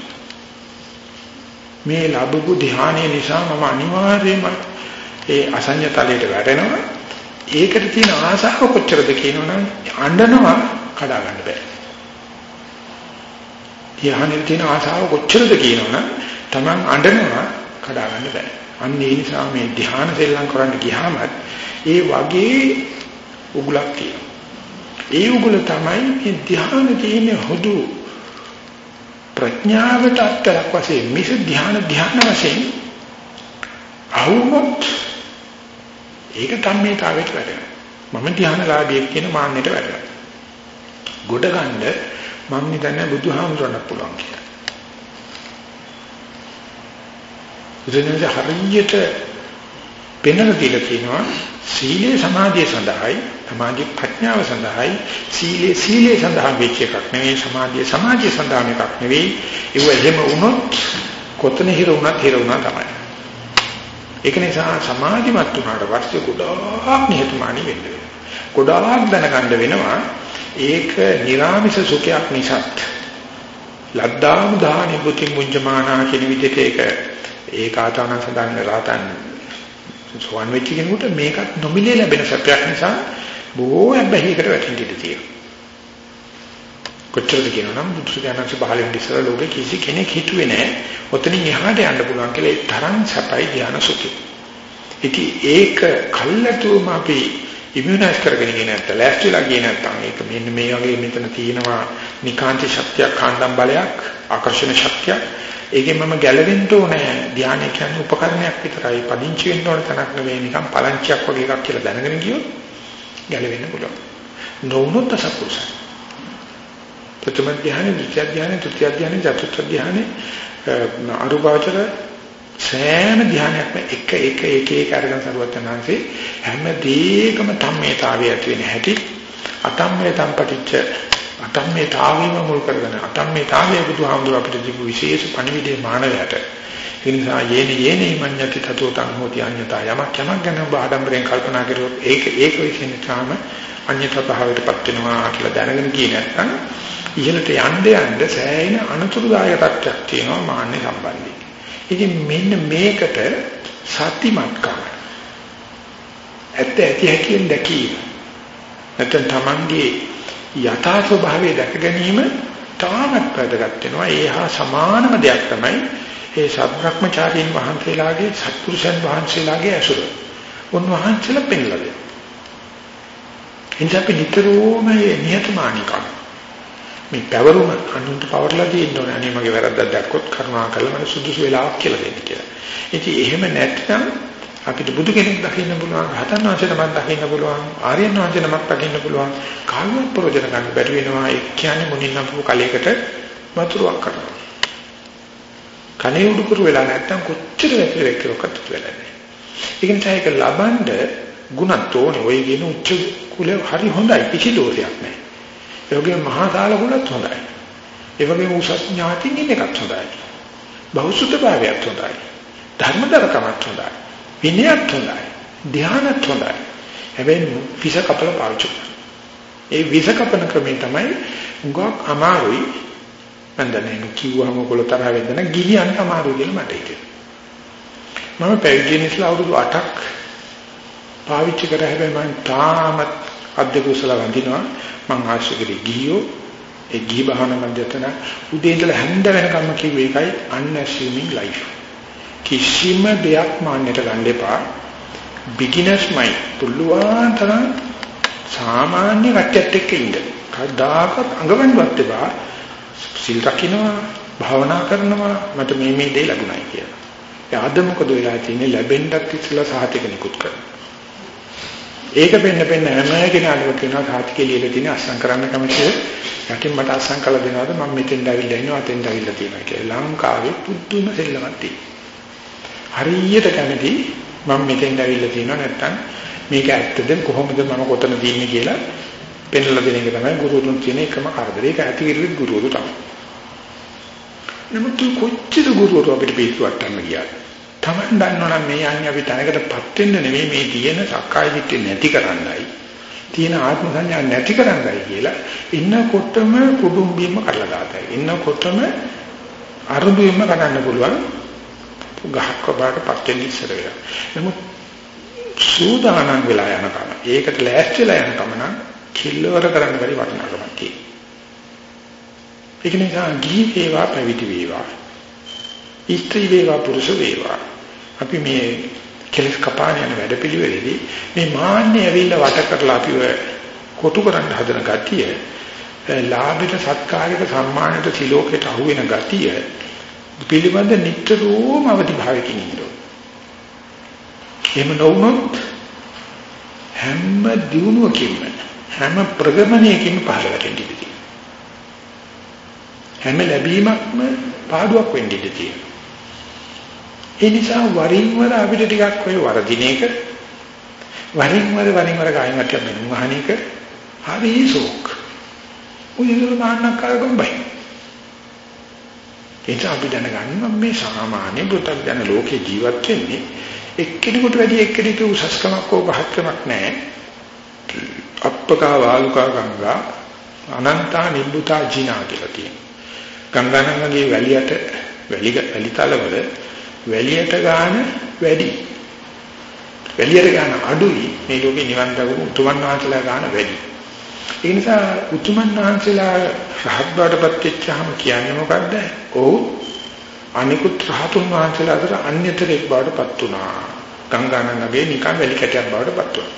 මේ ලැබපු ධ්‍යානය නිසා මම අනිවාර්යයෙන්ම ඒ අසඤ්ඤ තලයට වැටෙනවා. ඒකට තියෙන ආසාව කොච්චරද කියනවනම් අඬනවා කඩා ගන්න බෑ. ධ්‍යානෙට තියෙන ආසාව කොච්චරද කියනවනම් Taman අඬනවා කඩා ගන්න බෑ. අන්න ඒ නිසා මේ ධ්‍යාන සෙල්ලම් කරන්න ගියාම ඒ වගේ උගලක් තියෙනවා. ඒ උගල තමයි මේ ධ්‍යාන තියෙන හොදු ප්‍රඥාවට අත්තරක් වශයෙන් මිස ධ්‍යාන වශයෙන් අවුමත් ඒක ධම්මේතාවයට වැටෙනවා. මම ධ්‍යානලාභියෙක් කියන මාන්නයට වැටෙනවා. ගොඩ ගන්න මම හිතන්නේ බුදුහාමුදුරන්ට පුළුවන් කියලා. බුදුනේ හරියට පෙන්වලා දීලා කියනවා සීලේ සමාධිය සඳහායි සමාධි ප්‍රඥාව සඳහායි සීලේ සඳහා වෙච්ච එකක් නෙවෙයි සමාධිය සඳහා එකක් නෙවෙයි. ඒව එහෙම වුණොත් කොතන හිර වුණා තමයි. ඒක නිසා සමාධිමත් වුණාට පස්සේ ගොඩාක් නිහතමානී වෙන්න වෙනවා. ගොඩාක් දැනගන්න වෙනවා. ඒක නිර්ාමිෂ සුඛයක් නිසාත් ලද්දාම දානි බුති මුංජමානා කියන විදිහට ඒක ආතන සඳහන් රාතන් සෝවන් වෙච්ච කෙනෙකුට මේකත් නොමිලේ ලැබෙන සත්‍යයක් නිසා බොහෝ හැබැයිකට වැටෙන්න ඉඩ තියෙනවා. කොච්චරද කියනනම් බුදුසසුනanse පහළ වෙන ඉස්සර ලෝකේ කිසි කෙනෙක් හිතුවේ නැහැ ඔතනින් එහාට යන්න පුළුවන් කියලා. ඒ තරම් සපයි ධානා සුඛය. ඉතින් ඒක කල්ලාතුම අපි ඉමුනයිස් කරගෙන ගියේ නැත්නම් ලෑස්තිලා ගියේ නැත්නම් ඒක මෙන්න මේ වගේ මෙතන තියෙනවා නිකාන්ති ශක්තියක්, කාණ්ඩම් බලයක්, ආකර්ෂණ ශක්තියක්. ඒකෙන් මම ගැලවෙන්න ඕනේ. ධානය කියන්නේ උපකරණයක් විතරයි. පදිංචි වෙන්න ඕන තැනක් නෙවෙයි. නිකන් පලංචියක් වගේ එකක් කියලා දැනගෙන ගියොත් ගැලවෙන්න පුළුවන්. නොවුනොත් අසපුරුසයි. ප්‍රථම ධානය, ද්විතිය ධානය, තෘතිය ධානය, චතුර්ථ ධානය, අරුපාවචර සෑම ධානයක්ම එක අරගෙන සරුවචනාංශේ හැම දෙයකම ධම්මේතාවය ඇති වෙන හැටි අතම්මේ තම්පටිච්ච අටම්මේතාවීම මුල් කරගෙන අටම්මේතාවයේ බුදුහාමුදුර අපිට දීපු විශේෂ පණිවිඩේ මානවයට. ඒ නිසා යේනි මඤ්ඤති තතෝ තං හෝති අඤ්ඤතා යමක් ගැන ඔබ ආඩම්බරයෙන් කල්පනා කරුවොත් ඒක විසින් තාම අඤ්ඤතා භාවයටපත් වෙනවා කියලා දැනගෙන ගියේ නැත්නම් ඉහළට යන්න සෑහෙන අනුතුරුදායක තත්ත්වයක් තියෙනවා මාන්නේ සම්බන්ධයෙන්. ඉතින් මෙන්න මේකට සතිමත්කම ඇත්ත ඇති හැකියෙන් දැකීම නැත්නම් Tamange යථා ස්වභාවය දැක ගැනීම තාමත් වැදගත් වෙනවා. ඒ හා සමානම දෙයක් තමයි ඒ සත්‍බ්‍රහ්මචාරීන් වහන්සේලාගේ සත්පුරුෂයන් වහන්සේලාගේ ඇසුර. උන්වහන්සේලා පෙන්ලා දෙනවා. එනිසා අපි නිතරම මේ නිහතමානීකම මේ පැවරුම අනුන්ට පවර්ලා දෙන්න ඕනේ. අනේ මගේ වැරද්දක් දැක්කොත් කරුණා කරලා මට සුදුසු වෙලාවක් කියලා දෙන්න කියලා. ඉතින් එහෙම නැත්නම් අපිට බුදු කෙනෙක් දකින්න පුළුවන්, රහතන් වහන්සේ නමක් දකින්න පුළුවන්, ආර්යයන් වහන්සේ නමක් දකින්න පුළුවන්. කාලයක් ප්‍රයෝජන ගන්න බැරි වෙනවා. ඒ කියන්නේ මුණින් නම්පු කලයකට වතුරක් කරනවා. කනේ උඩු කර වෙලා නැත්නම් කොච්චර වැක්කලක් කරොක්කත් වෙලා නැහැ. ඒක නිසා ඒක ලබන්න ගුණත් ඕනේ. ඔය කියන උච්ච කුල හරි හොඳයි, කිසි දෝෂයක් නැහැ. ඒ වගේම මහා ශාල කුලත් හොඳයි. ඒ වගේම උසස් ඥාතින් ඉන්න එකත් හොඳයි. බෞද්ධ භාවයත් හොඳයි. ධර්මදරකමත් හොඳයි. විනයත් හොඳයි. ධ්‍යානත් හොඳයි. හැබැයි විස කපල පාවිච්චි කරනවා. ඒ විස කපන ක්‍රමය තමයි උගක් අමාරුයි. මන්දනේ කිව්වම ඔයගොල්ලෝ තරහ වෙන්න නම් ගිහියන් අමාරුයි කියලා මට හිතෙනවා. මම පැවිදි ඉස්ලා අවුරුදු 8ක් පාවිච්චි කරා. හැබැයි මම තාමත් අධ්‍යකුසල වඳිනවා. මං ආශ්‍රකෙදි ගිහියෝ ඒ ගිහි බහන මැදතන උදේ ඉඳලා හැන්ද වෙනකම්ම කිව්වේ ඒකයි unassuming life. කිසිම දෙයක් මාන්නයට ගන්න එපා. beginners mind පුළුවන් තරම් සාමාන්‍ය කට්ටියත් එක්ක ඉන්න. කවදාකවත් අඟවන්නවත් එපා. සිල් රකින්නවා, භාවනා කරනවා, මට මේ දේ ලැබුණයි කියලා. ඒ අද මොකද වෙලා තියෙන්නේ? ලැබෙන්නත් ඉස්සලා සාහිතික නිකුත් කරනවා. ඒක වෙන්න හැම කෙනාටම කියනවා සාහිතිකේ ලියලා තියෙන අස්සම් කරන්න කැමතිද? යකින් මට අස්සම් කළ දෙනවද? මම මෙතෙන් ඇවිල්ලා ඉන්නවා, අතෙන් ඇවිල්ලා තියෙනවා කියලා. ලංකාවේ පුදුම සෙල්ලමක් තියෙනවා. හරියට කැමති මම මෙතෙන් ඇවිල්ලා තියෙනවා නැත්තම් මේක ඇත්තද කොහොමද මම කොතන තියෙන්නේ කියලා පෙන්නලා දෙන එක තමයි ගුරුතුන් කියන එකම කරදරේ. ඒක ඇති කිරුවේ ගුරුවරු තමයි. නමුත් කොච්චර ගුරුවරු අපිට පිටුවට ගන්න ගියාද? Taman දන්නවනම් මේ යන්නේ අපි තැනකටපත් වෙන්න නෙමෙයි මේ තියෙන සක්කාය දිට්ඨිය නැති කරන්නයි. තියෙන ආත්ම සංඥා නැති කරන්නයි කියලා ඉන්නකොටම කුඩුම්බියම කඩලා දාතයි. ඉන්නකොටම අරුඹියම කඩන්න පුළුවන්. ගහක් වබාටපත් වෙන්න ඉස්සර වෙලා. නමුත් සූදානම් වෙලා යනකම ඒකට ලෑස්තිලා යනකම නම් කිල්ලවර කරන්න බැරි වටිනාකමක් තියෙනවා. ඒක නිසා ගිහි වේවා පැවිදි වේවා ඉස්ත්‍රි වේවා පුරුෂ වේවා අපි මේ කෙලස් කපාන යන වැඩපිළිවෙලෙදී මේ මාන්නේ ඇවිල්ලා වට කරලා අපිව කොටු කරන්න හදන ගතිය ලාභයට සත්කාරයට සම්මානයට සිලෝකයට අහු වෙන ගතිය පිළිබඳ නිතරම අවදි භාවයකින් ඉන්නවා. එහෙම නොවුනොත් හැම දිනුවකින්ම හැම ප්‍රගමණයකින්ම පහළ වෙන්න ඉඩ හැම ලැබීමක්ම පාඩුවක් වෙන්න ඉඩ තියෙනවා. ඒ නිසා වරින් වර අපිට ටිකක් ඔය වරදින එක වරින් වර ගායනක් මෙන්න එක හරි ෂෝක්. උදේට මාන්නකාර ගොම්බයි. ඒක අපි දැනගන්න මේ සාමාන්‍ය පුතග්ජන ලෝකේ ජීවත් වෙන්නේ එක්කෙනෙකුට වැඩි එක්කෙනෙක් උසස්කමක් හෝ පහත්කමක් නැහැ. අප්පකා වාලුකා ගංගා අනන්තා නිබ්බුතා ජිනා කියලා කියනවා. ගංගානංගගේ වැලිතලවල වැලියට ගාන වැඩි. වැලියට ගාන අඩුයි. මේ ලෝකේ නිවන් දකපු උතුමන් වහන්සේලා ගාන වැඩි. ඒ නිසා උතුමන් වහන්සේලා රහත් බවටපත් වෙච්චාම කියන්නේ මොකද්ද? ඔව් අනිකුත් රහතුන් වහන්සේලා අතර අන්‍යතරෙක් බවටපත් වුණා. ගංගානංගගේ නිකන් වැලි කැටයක් බවටපත් වුණා.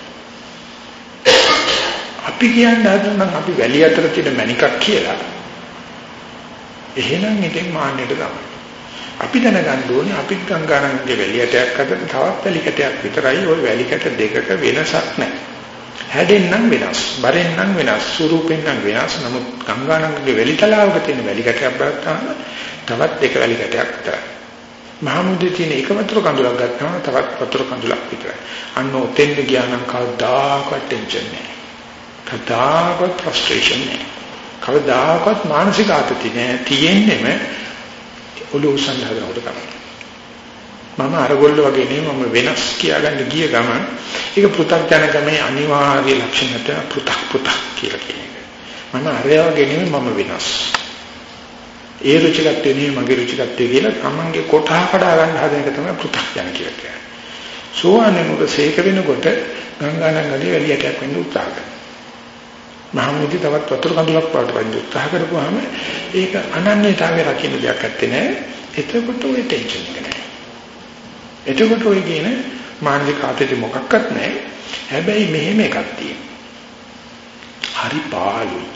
අපි කියන්නේ හදනම් අපි වැලි අතර තියෙන මණිකක් කියලා. එහෙනම් ඉතින් මාන්නයට තමයි. අපි දැනගන්න ඕනේ අපි ගංගානංගගේ වැලි කැටයක් අතර තවත් වැලි කැටයක් විතරයි. ওই වැලි කැට දෙකක වෙනසක් නැහැ. හැඩෙන්නම් වෙනස්, බරෙන්නම් වෙනස්, ස්වරූපෙන්නම් වෙනස්. නමුත් ගංගානංගගේ වැලි තලාවක තියෙන වැලි කැටයක් බලද්දී තවත් එක වැලි කැටයක් විතරයි. මහමුදේ තියෙන එක වතුර කඳුලක් ගත්තාම තවත් වතුර කඳුලක් විතරයි. අන්න ඔතෙන්ද ගියා නම් කවදාකවත් ටෙන්ෂන් නැහැ. කවදාකවත් ෆ්‍රස්ට්‍රේෂන් නැහැ. කවදාකවත් මානසික ආතති නෑ. තියෙන්නේම ඔලුව සංහදනවට තමයි. මම අරගොල්ල වගේ නෙමෙයි මම වෙනස් කියාගන්න ගිය ගමන් ඒක පෘථග්ජනකමේ අනිවාර්ය ලක්ෂණයට පෘථක් කියලා කියන එක. මම අරය වගේ නෙමෙයි මම වෙනස්. ඒ රුචිකත්වය නෙමෙයි මගේ රුචිකත්වය කියලා තමන්ගේ කොටහ කඩා ගන්න හදන එක තමයි පෘථග්ජන කියලා කියන්නේ. සෝවාන්ෙකුට සේක වෙනකොට ගංගානංගලේ වැලියටයක් වෙන්න උත්සාහ කරනවා. මහමුදි තවත් වතුර කඳුලක් පාට වදින්න උත්සාහ කරපුවාම ඒක අනන්‍යතාවය රකින්න දෙයක් නැත්තේ නෑ. එතකොට ඔය ටෙන්ෂන් එක නෑ. එතකොට ඔය කියන මානසික ආතතිය මොකක්වත් නෑ. හැබැයි මෙහෙම එකක් තියෙනවා. හරි පාළුයි.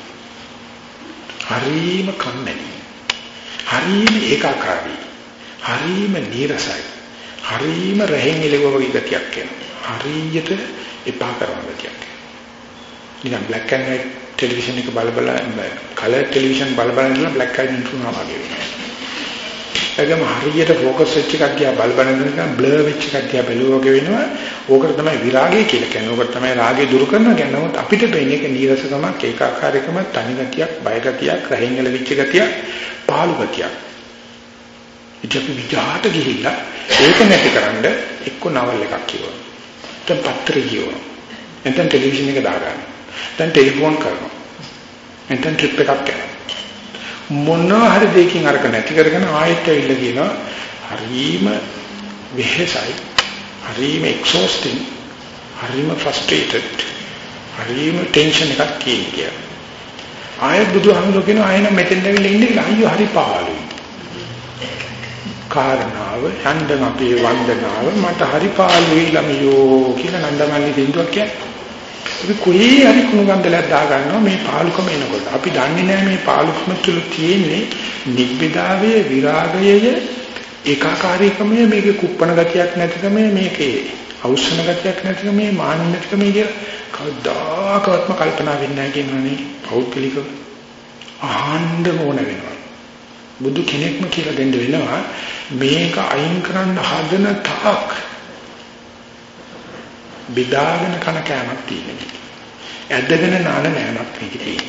හරිම කම්මැලි. හරිම ඒකාකාරී. හරිම නීරසයි. හරිම රැහෙන් ඉලුව වගේ ගතියක් එනවා. හරියට එපා කරන ගතියක්. නිකන් black and white ටෙලිවිෂන් එක බල කලර් ටෙලිවිෂන් බල ඉඳලා black and white වුණා වගේ වෙනවා. ඒකම හරියට ફોකස් වෙච්ච එකක් දිහා බල නිකන් බ්ලර් වෙච්ච එකක් දිහා බැලුවා වගේ වෙනවා. ඕකට තමයි විරාගය කියලා කියන්නේ. ඕකට තමයි රාගය දුරු කරනවා කියන්නේ. නමුත් අපිට පේන්නේ ඒක නීරසකමක්, ඒකාකාරීකමක්, තනි ගතියක්, බය ගතියක්, රැහෙන් ඉලවිච්ච ගතියක්, පාළු ගතියක්. ඉතින් අපි විජාට ගිහිල්ලා ඒක නැතිකරන්න එක්ක නවල් එකක් කියවනවා. දැන් පත්‍රය කියවනවා. නැත්නම් ටෙලිවිෂන් එක දාගන්නවා. දැන් ටෙලිෆෝන් කරනවා. නැත්නම් ට්‍රිප් එකක් කරනවා. මොනවා හරි දෙයකින් අරක නැති කරගෙන ආයෙත් ඇවිල්ලා කියනවා හරිම වෙහෙසයි. හරිම එක්සෝස්ටිං. හරිම ෆ්‍රස්ට්‍රේටඩ්. හරිම ටෙන්ෂන් එකක් කියන්නේ. ආයෙත් බුදුහාමුදුරුවෝ කියනවා ආයෙ නම් මෙතෙන් ඇවිල්ලා ඉන්නේ කියලා අයියෝ හරි පාළුයි. කාරණාව යන්න අපේ වන්දනාව මට හරි පාළුයි ළමියෝ කියලා නන්දමල්ලි දින්දුවක් කියන්නේ. අපි කොහේ හරි කුණු ගන්දලක් දා ගන්නවා මේ පාළුකම එනකොට. අපි දන්නේ නැහැ මේ පාළුකම තුල තියෙන්නේ නිබ්බිදාවේ විරාගයේ ඒකාකාරීකමේ මේකේ කුප්පණ ගතියක් නැතිකමේ මේකේ අවශ්‍යන ගතියක් නැතිකමේ මාන්නකමේ කියලා කවදාකවත්ම කල්පනා වෙන්නේ නැහැ කියනවනේ පෞද්ගලිකව ආහන්න ඕන වෙනවා. බුදු කෙනෙක්ම කියලා දෙන්න වෙනවා මේක අයින් කරන්න හදන තාක් බෙදාගෙන කන කෑමක් තියෙනවා. ඇදගෙන නාන නෑමක් තියෙනවා.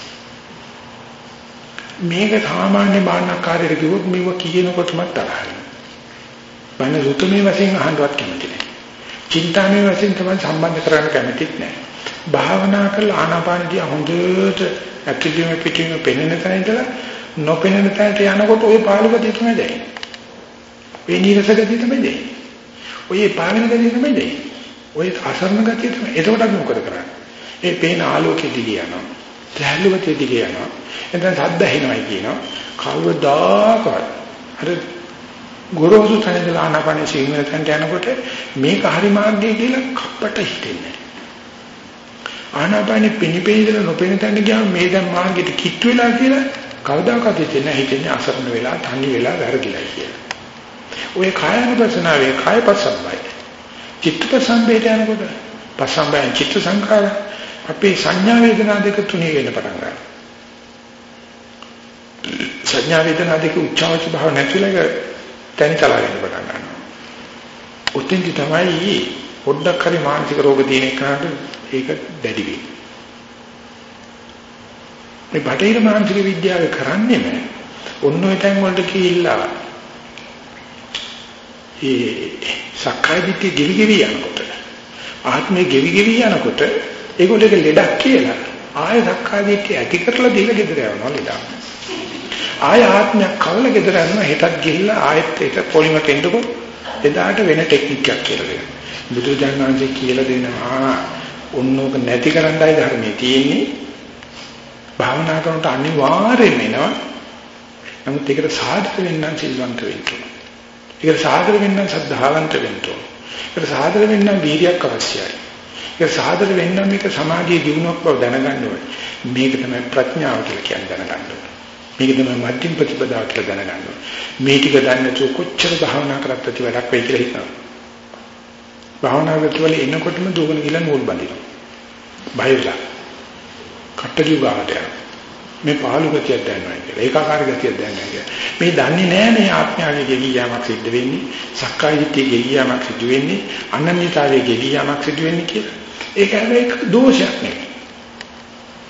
මේක සාමාන්‍ය බාහනකාරයෙක් කිව්වොත් මේව කියනකොටම තරහයි. බන රුතුමේ වශයෙන් අහන්නවත් කැමති නෑ. චින්තාමේ වශයෙන් තමයි සම්බන්ධ කරගන්න කැමතිත් නෑ. භාවනා කරලා ආනාපානදී හොඳට ඇක්ටිව් පිටින් පෙනෙන තැන ඉඳලා නොපෙනෙන තැනට යනකොට ওই පාළුගතිය තමයි දැනෙන්නේ. ඒ නීරස ගතිය තමයි දැනෙන්නේ. ඔය පාවෙන ගතිය තමයි දැනෙන්නේ. ඔය අසරණ ගතිය තමයි. එතකොට අපි මොකද කරන්නේ? ඒ පේන ආලෝකෙ දිගේ යනවා. සැහැල්ලු ගතිය දිගේ යනවා. එතන සද්ද ඇහෙනවයි කියනවා. කවදාකවත් අර ගොරෝසු තැනදලා ආනාපානෙ සිහින තැනට යනකොට මේක හරි මාර්ගය කියලා කප්පට හිතෙන්නේ. ආනාපානෙ පිනිපෙයිදලා නොපෙනෙන තැනට ගියාම මේ දැන් මාර්ගෙට කිට්ටු වෙලා කියලා කවදාකවත් හිතෙන්නේ අසරණ වෙලා තනි වෙලා වැරදිලා කියලා. ඔය කායනුපසනාවේ කායපස්සම්බයි. චිත්තපස්සම්බේට යනකොට පස්සම්බයන් චිත්ත සංඛාර අපේ සංඥා වේදනා දෙක තුනේ වෙන පටන් ගන්නවා. සංඥා වේදනා දෙක උච්චාවච භාව නැතිලක තැන්තලා වෙන පටන් ගන්නවා. උත්ෙන්දි තමයි පොඩ්ඩක් හරි මානසික රෝග තියෙන එකට ඒක දැඩි වෙන්නේ. මේ බටහිර මානසික විද්‍යාව කරන්නේ නැහැ. ඔන්න ඔය තැන් වලට කියලා ඒ සක්කාය දිට්ඨිය ගෙවි යනකොට ආත්මය ගෙවි යනකොට ඒගොල්ලෝ ඒක ලෙඩක් කියලා ආය සක්කාය දිට්ඨිය ඇති කරලා දීලා ගෙදර යනවා ලෙඩක්. ආය ආත්මයක් කවලා ගෙදර යනවා හෙටත් ගිහිල්ලා ආයෙත් ඒක පොලිමට එන්නකො එදාට වෙන ටෙක්නික් එකක් කියලා දෙනවා. බුදුරජාණන් වහන්සේ කියලා දෙනවා ඔන්නෝක නැති කරන්නයි ධර්මයේ තියෙන්නේ. භාවනා කරනකොට අනිවාර්යයෙන්ම එනවා. නමුත් ඒකට සාධක වෙන්න සිල්වන්ත වෙන්න ඕන. ඒකට සාධක වෙන්න සද්ධාවන්ත වෙන්න ඕන. ඒකට සාධක වෙන්න වීර්යයක් අවශ්‍යයි. ඒකට සාධක වෙන්න මේක සමාධියේ දිනුවක් බව දැනගන්න ඕනේ. මේක තමයි ප්‍රඥාව කියලා කියන්නේ දැනගන්න ඕනේ. මේක තමයි මධ්‍යම ප්‍රතිපදාව කියලා දැනගන්න ඕනේ. මේ ටික දන්නේ නැතුව කොච්චර භාවනා කරත් ඇති වැඩක් වෙයි කියලා හිතනවා. භාවනාවට වල එනකොටම දුවන ගිල නූල් බඳිනවා. බයලා කට්ටලිය ගාවට යනවා. මේ පාළු ගතියක් දැනනවා කියලා. ඒකාකාර ගතියක් දැනනවා කියලා. මේ දන්නේ නැහැ මේ ආත්මයගේ ගෙලියාමක් සිද්ධ වෙන්නේ, සක්කාය දිට්ඨියේ ගෙලියාමක් සිද්ධ වෙන්නේ, අනන්‍යතාවයේ ගෙලියාමක් සිද්ධ වෙන්නේ කියලා. ඒක හැබැයි දෝෂයක් නෙවෙයි.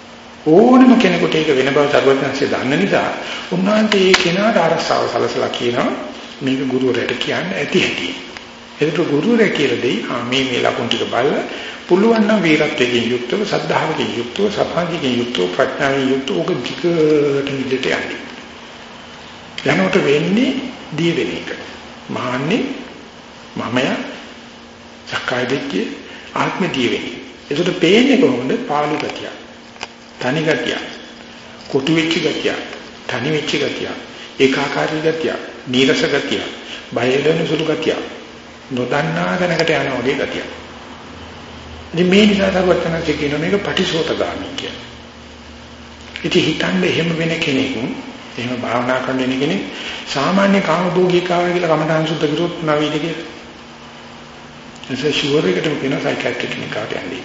ඕනම කෙනෙකුට ඒක වෙන බව සර්වඥාන්සේ දන්න නිසා උන්වහන්සේ ඒ කෙනාට ආරස්සාව සලසලා කියනවා මේක ගුරුවරයාට කියන්න ඇති හැටි. ඒක ගුරුවරයා කියලා දෙයි මේ ලකුණු ටික බලලා පුළුවන් නම් වීරත්වයෙන් යුක්තව සද්ධාවකින් යුක්තව සමාධියකින් යුක්තව ප්‍රඥාවෙන් යුක්තව ඔක ධිකට නිදට යන්නේ. යනකොට වෙන්නේ දී වෙන එක. මහන්නේ මමය සක්කාය දිට්ඨිය ආත්ම දී වෙන්නේ. ඒකට පේන්නේ කොහොමද? පාළු ගතිය. තනි ගතිය. කොටු වෙච්ච ගතිය. තනි වෙච්ච ගතිය. ඒකාකාරී ගතිය. නීරස ගතිය. බය වෙන සුළු ගතිය. නොදන්නා දැනකට යන වගේ ගතිය. ඉතින් මේ නිසා සර්වඥාන්සේ කියන මේක පටිසෝතගාමී කියලා. ඉතින් හිතන්නේ එහෙම වෙන කෙනෙක්, එහෙම භාවනා කරන කෙනෙක් සාමාන්‍ය කාමභෝගීකාව කියලා කමඨාන් සුද්ධ කරොත් නැවිද කියලා. ඒක ෂුවර් එකටම කියන සයිකියාට්‍රික් කෙනෙක්ට යන්නේ.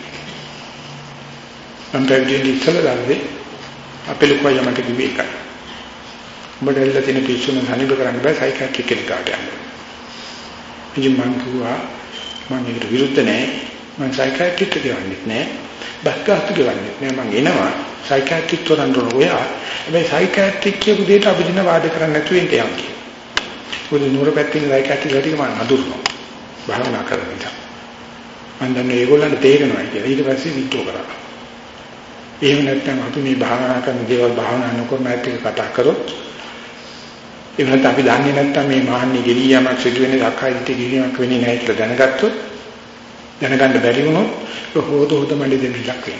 මම පැවිදි ඉස්සෙල්ලාදී අපේ ලොකු අයියා මට කිව්වේ ඒකයි. උඹට එල්ල තියෙන පිස්සුන හනිබ කරන්න බෑ සයිකියාට්‍රික් කෙනෙක්ට යන්න. ඉතින් මම කිව්වා මම ඒකට විරුද්ධ නෑ. මම සයිකියාට්‍රික් කියවන්නේ නෑ. බක්කාත් කියවන්නේ නෑ. මම එනවා සයිකියාට්‍රික් තොරන් රෝයා. හැබැයි සයිකියාට්‍රික් කියපු දෙයට අපි දින වාද කරන්නේ නැතුව ඉන්න යන්නේ. මොකද නුර පැත්තේ සයිකියාට්‍රික් වැඩිම මම අඳුරනවා. භාවනා කරන නිසා. මම දන්නේ ඒගොල්ලන්ට තේරෙනවා කියලා. ඊට පස්සේ විත්‍රෝ කරා. එහෙම නැත්නම් අපි මේ භාවනා කරන දේවල් භාවනා නොකරන ඇත්ත කතා කරොත් ඒකට අපි දන්නේ නැත්නම් මේ මහන්නේ ගෙලියමක් සිදු වෙන්නේ සක්කායිට ගෙලියමක් වෙන්නේ නැහැ කියලා දැනගත්තොත් දැනගන්න බැරි වුණොත් හොත මණ්ඩි දෙන්න ලක් වෙනවා.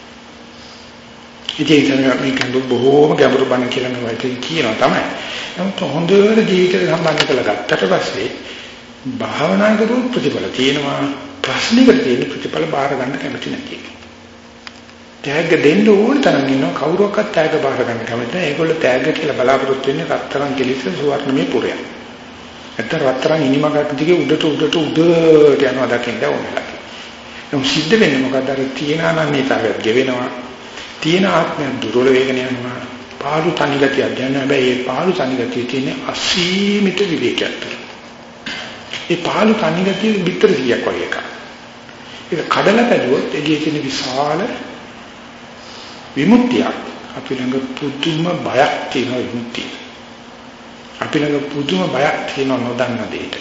ඉතින් මේක බොහෝම ගැඹුරු බණ කියලා මම වයින් කියනවා තමයි. නමුත් හොඳට ජීවිතේ සම්බන්ධ කරලා ගත්තට පස්සේ භාවනා කරුවොත් ප්‍රතිඵල තියෙනවා. ප්‍රශ්නෙකට තියෙන ප්‍රතිඵල බාර ගන්න කැමති නැති එක. ත්‍යාග දෙන්න ඕන තරම් ඉන්නවා කවුරක්වත් ත්‍යාග බාර ගන්න කැමති නැහැ. ඒගොල්ලෝ ත්‍යාග කියලා බලාපොරොත්තු වෙන්නේ රත්තරන් කෙලිස සුවර්ණමය පුරයක්. ඇත්ත රත්තරන් ඉනිමකට දිගේ උඩට යනවා දකින්න ඕනලා. එම් සිද්ධ වෙන්නේ මොකද? අර තියෙන අනන්‍යතාවයක් ගෙවෙනවා. තියෙන ආත්මයන් දුර්වල වේගන යනවා. පාළු තනිගතියක් දැනෙන හැබැයි ඒ පාළු තනිගතිය තියෙන අසීමිත විවේකයක්. ඒ පාළු තනිගතිය පිටර 100ක් වගේ එකක්. ඒක කඩලා බැලුවොත් එළියේ තියෙන විශාල විමුක්තියක් අපි ළඟ පුදුම බයක් තියෙන විමුක්තිය. අපි ළඟ පුදුම බයක් තියෙන නොදන්න දෙයට.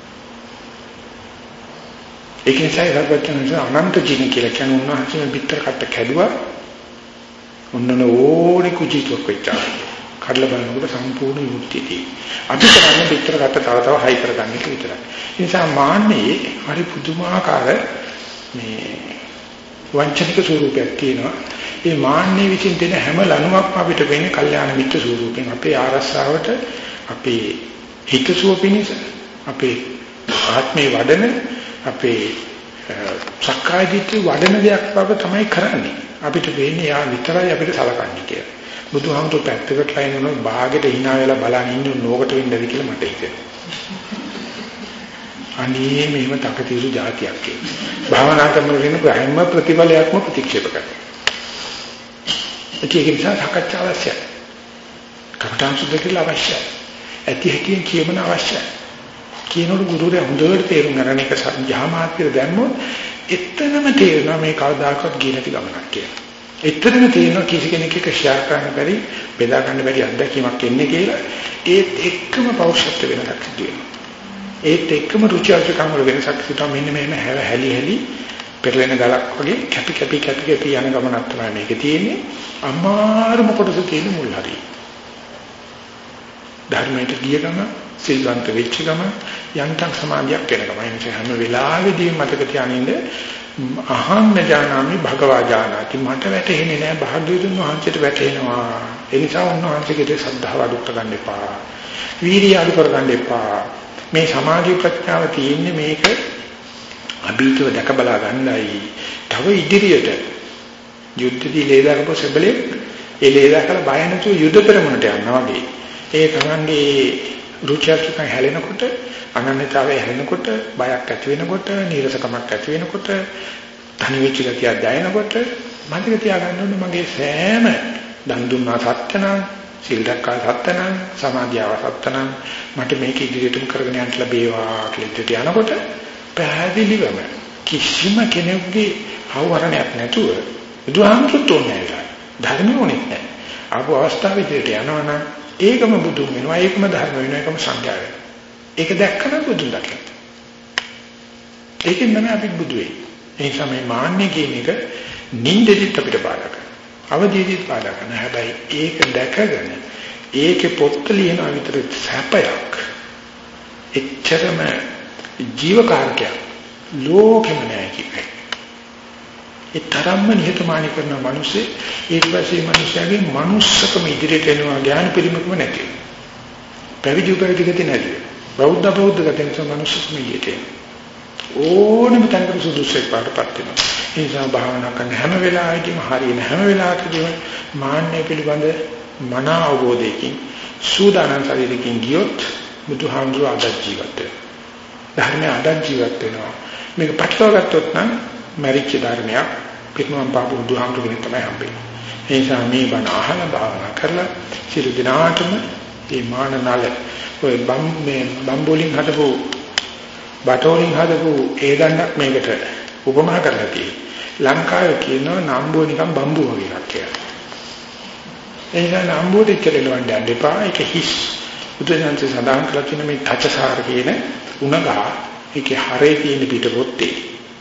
ඒක නිසා ඉරපැත්තේ අනන්ත ජීන කියලා කියන උන්වහන්සේ පිටර කට කැඩුවා. ඔන්නන ඕනේ කුජීතුවක් වෙච්චා. කඩලා බලනකොට සම්පූර්ණ විමුක්තිය තියෙනවා. අපි කරන්නේ පිටර කට තව හයි කරගන්න එක විතරයි. ඒ නිසා මාන්නේ හරි පුදුමාකාර මේ වංචනික ස්වරූපයක් තියෙනවා. ඒ මාන්නේ විසින් දෙන හැම ලණුවක්ම අපිට වෙන්නේ කල්යාණ මිත්‍ර ස්වරූපයෙන්. අපේ ආරස්සාවට, අපේ හිතසුව පිණිස, අපේ ආත්මේ වඩන, අපේ සක්කාය දිට්ඨිය වඩන දෙයක් බව තමයි කරන්නේ. අපිට වෙන්නේ යා විතරයි අපිට සලකන්නේ කියලා. බුදුහාමුදුරු පැත්තකට ලයිනනොත් ਬਾගෙට hina වෙලා බලන් ඉන්න නෝකට වෙන්නද කියලා මට හිතෙනවා. අනේ මෙහෙම තකතිරු જાතියක් ඒ. භාවනා කරනකොට හැම ප්‍රතිඵලයක්ම ප්‍රතික්ෂේප කරනවා. ඒක නිසා සාකච්ඡා අවශ්‍යයි. කමඨාන් සුද්ධ කියලා අවශ්‍යයි. ඇති හැටියෙන් කියමන අවශ්‍යයි. කියනකොට ගුරුවරයා හොඳට තේරුම් ගන්න එක සත්‍යමාත්‍ය දැම්මොත් එතනම තේරෙනවා මේ කවදාකවත් ගිය නැති ගමනක් කියලා. එතනම තේරෙනවා කිසි කෙනෙක් එක්ක ෂෙයා කරන්න බැරි, බෙදා ගන්න බැරි අත්දැකීමක් එන්නේ කියලා. ඒත් එක්කම පෞරුෂත්ව වෙනසක් තියෙනවා. ඒත් එක්කම රුචි අරුචිකම් වල වෙනසක් තියෙනවා. මෙන්න මෙහෙම හැලි පෙරලෙන ගලක් වගේ කැපි යන ගමනක් තමයි මේකේ තියෙන්නේ. අමාරුම කොටස තියෙන මුල් හරිය. ධර්මයට ගිය ගම, සිල්වන්ත වෙච්ච ගම, යන්තම් සමාධියක් වෙන ගම. ඒ නිසා හැම වෙලාවෙදීම මතක තියාගන්න අහං නජානාමි භගවා ජානාති. මට වැටහෙන්නේ නැහැ භාග්‍යවතුන් වහන්සේට වැටහෙනවා. ඒ නිසා උන්වහන්සේගේ ශ්‍රද්ධාව අඩු කරගන්න එපා. වීර්යය අඩු කරගන්න එපා. මේ සමාධි ප්‍රඥාව තියෙන්නේ මේක අභීතව දැක බලා ගන්නයි. තව ඉදිරියට යුද්ධදී ලේදාකපො සෙබලේ ඒ ලේදාකලා බය නැතුව යුද්ධ පෙරමුණට යනවා වගේ. ඒ තමන්ගේ රුචියක්කන් හැලෙනකොට, අනන්‍යතාවය හැලෙනකොට, බයක් ඇති වෙනකොට, නීරසකමක් ඇති වෙනකොට, තනි වෙච්ච ගතිය දැනෙනකොට මතක තියාගන්න ඕනේ මගේ සෑම දන් දුන්නා සත්‍යනම්, සිල් රැක්කා සත්‍යනම්, සමාධියව සත්‍යනම් මට මේක ඉදිරියටම කරගෙන යන්න ලැබේවා කියලා යනකොට පැහැදිලිවම කිසිම කෙනෙකුගේ අවවරණයක් නැතුව බුදුහාමුදුරුවෝ නැහැ. ධර්ම ඕනෙත් නැහැ. ආපු අවස්ථාව විදිහට යනවනම් ඒකම බුදුන් වෙනවා, ඒකම ධර්ම වෙනවා, ඒකම සංඥා වෙනවා. ඒක දැක්කම බුදුන් දකිනවා. ඒකෙන් තමයි අපි බුදු වෙන්නේ. ඒ නිසා මේ මාන්නේ කියන එක නින්දෙදිත් අපිට බාධා කරනවා. අවදීදිත් බාධා කරනවා. හැබැයි ඒක දැකගෙන ඒකේ පොත් ලියනවා විතර සැපයක්. එච්චරම ජීවකාරකයක් ලෝකෙම නැහැ කිව්වේ. ඒ තරම්ම නිහතමානී කරන මිනිස්සේ ඊට පස්සේ මිනිස්යාගේ මනුස්සකම ඉදිරියට එනවා ඥාන පිරිමකම නැති. පැවිදි උපරිගත නැති. බෞද්ධ ගතෙන් මනුස්සකම ඉදිරියට ඕනම තැනකට සුදුසුෙක් පාටපත් වෙනවා. ඒ නිසා භාවනා කරන හැම වෙලාවෙදීම හරියන හැම වෙලාවකදීම මාන්නය පිළිබඳ මන අවබෝධයකින් සූදානම් ශරීරකින් ගියොත් බුදුහාමුදුරුවෝ අද ජීවත් වෙනවා. ධර්මයේ අද ජීවත් වෙනවා. මේක පැටලවගත්තොත් නම් මරිච්ච ධර්මයක් පිටමම් පාපු බුදුහාමුදුරුවෝ තමයි හම්බෙන්නේ. ඒ නිසා මේ බණ අහලා භාවනා කරලා සියලු දිනාටම මේ මානනල ඔය බම්බෝලින් හදපු බටෝලින් හදපු ඒ දණ්ඩක් මේකට උපමා කරලා තියෙනවා. ලංකාවේ කියනවා නම්බුව නිකන් බම්බුව වගේ එකක් කියලා. ඒ නිසා නම්බුවට ඉච්චරලවන්න යන්න එපා. ඒක හිස්. බුදුසසුන සඳහන් කළ තියෙන මේ තචසාර කියන උණගහ ඒකේ හරේ තියෙන පිටපොත්තේ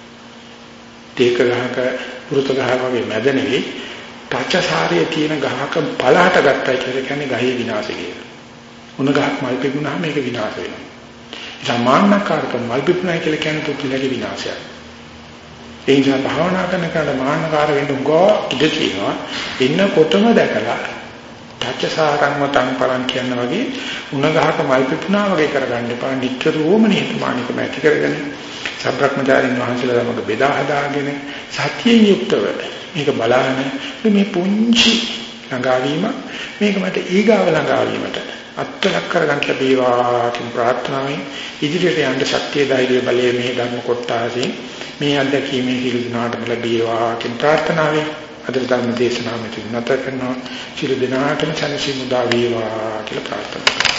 තේක ගහක වෘත ගහ වගේ මැද නෙවෙයි තචසාරයේ තියෙන ගහක පළහට ගත්තයි කියලා කියන්නේ ගහේ විනාශය කියලා. උණගහක් මල් පෙගුණාම මේක විනාශ වෙනවා. සමානකාරකම් මල් පිපුණා කියලා කියන්නේ තුතිලගේ විනාශයක්. ඒ නිසා භාවනා කරන කාල මානකාර වෙන්න උගෝ ඉඳ තියෙනවා. ඉන්නකොටම දැකලා තච්චසාරං මතං පරං කියන වගේ උණ ගහක මල් පිපුණා වගේ කරගන්න එපා. නිතරම නිහතමානීකම ඇති කරගෙන සබ්‍රක්‍මචාරින් වහන්සේලා ළමක බෙදා හදාගෙන සතියෙන් යුක්තව මේක බලන්න මේ පුංචි ළඟාවීම මේක මට ඊගාව ළඟාවීමට අත්ලක් කරගන්න ලැබේවා කියන ප්‍රාර්ථනාවෙන් ඉදිරියට යන්න ශක්තිය ධෛර්යය බලය මේ ධර්ම කොටාසේ මේ අත්දැකීමේ හිල් දිනාටම ලැබේවා කියන ප්‍රාර්ථනාවෙන් අද ධර්ම දේශනාව මෙතන නැත කරනවා සියලු දිනාටම සැනසීම උදා වේවා කියලා ප්‍රාර්ථනා කරනවා.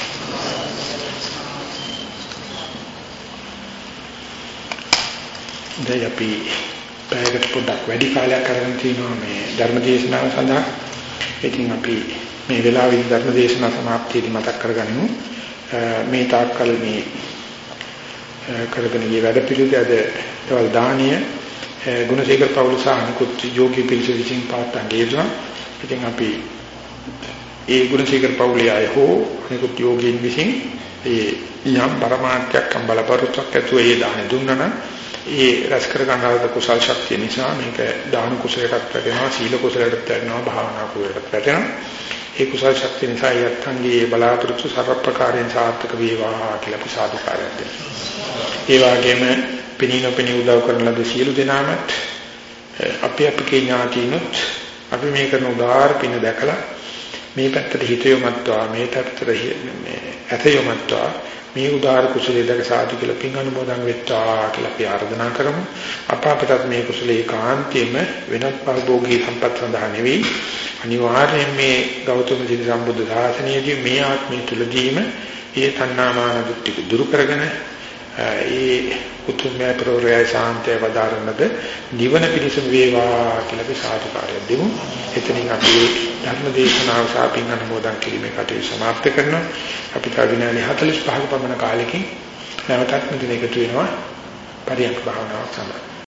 දැන් අපි පැයකට පොඩ්ඩක් වැඩි කාලයක් කරගෙන තිනවා මේ ධර්ම දේශනාව සඳහා. ඉතින් අපි මේ වෙලාවේ ධර්ම දේශනා සමාප්තියදී මතක් කරගනිමු. මේ තාක්කල් මේ කරගෙන ගිය වැඩ පිළිවෙලද තවල් දානීය ගුණසේකර පවුල සහ අනිකුත් යෝගී පිළිස විසින් පාත්තන් ගේනවා. ඉතින් අපි ඒ ගුණසේකර පවුලේ අය හෝ අනිකුත් යෝගීන් විසින් ඒ යම් පරමාර්ථයක් බලාපොරොත්තුක් ඇතුව ඒ දාන දුන්නා නම් ඒ රැස් කර ගන්නාද කුසල් ශක්තිය නිසා මේක දාන කුසලයටත් වැටෙනවා, සීල කුසලයටත් වැටෙනවා, භාවනා කුසලයටත් වැටෙනවා. ඒ කුසල ශක්තිය නිසා යත්තන්ගේ බලාපොරොත්තු සර්ව ප්‍රකාරයෙන් සාර්ථක වේවා කියලා අපි සාදුකාරයක් දෙනවා. ඒ වගේම පිනිනොපිනි උදව් කරන ලද සියලු දෙනාමත් අපේ ඥාතිනොත් අපි මේ කරන උදාාර පින දැකලා මේ පැත්තට හිත යොමත්වා මේ පැත්තට මේ ඇත යොමත්වා මේ උදාාර කුසලයේ දක සාදු කියලා පින් අනුමෝදන් වෙත්වා කියලා අපි ආරාධනා කරමු. අපට මේ කුසලයේ කාන්තේම වෙනත් භෝගී සම්පත් සඳහා නෙවෙයි අනිවාර්යයෙන් මේ ගෞතම සීල සම්බුද්ධ ශාසනයේදී මේ ආත්මය තුලදීම ඒ තණ්හාමාන දුක්ඛ දුරු කරගෙන ඒ උතුම්ම ප්‍රෝරය ශාන්තය වදාරනද නිවන පිණිසම වේවා කියලා අපි සාදුකාරයක් දෙමු. එතනින් අපි ධර්ම දේශනාව සාපින් අනුමෝදන් කිරීමේ කටයුතු සමාප්ත කරනවා. අපි තව විනාඩි 45ක පමණ කාලෙකින් නැවතත් මෙතන එකතු වෙනවා පරියන්ක භාවනාවක් සඳහා.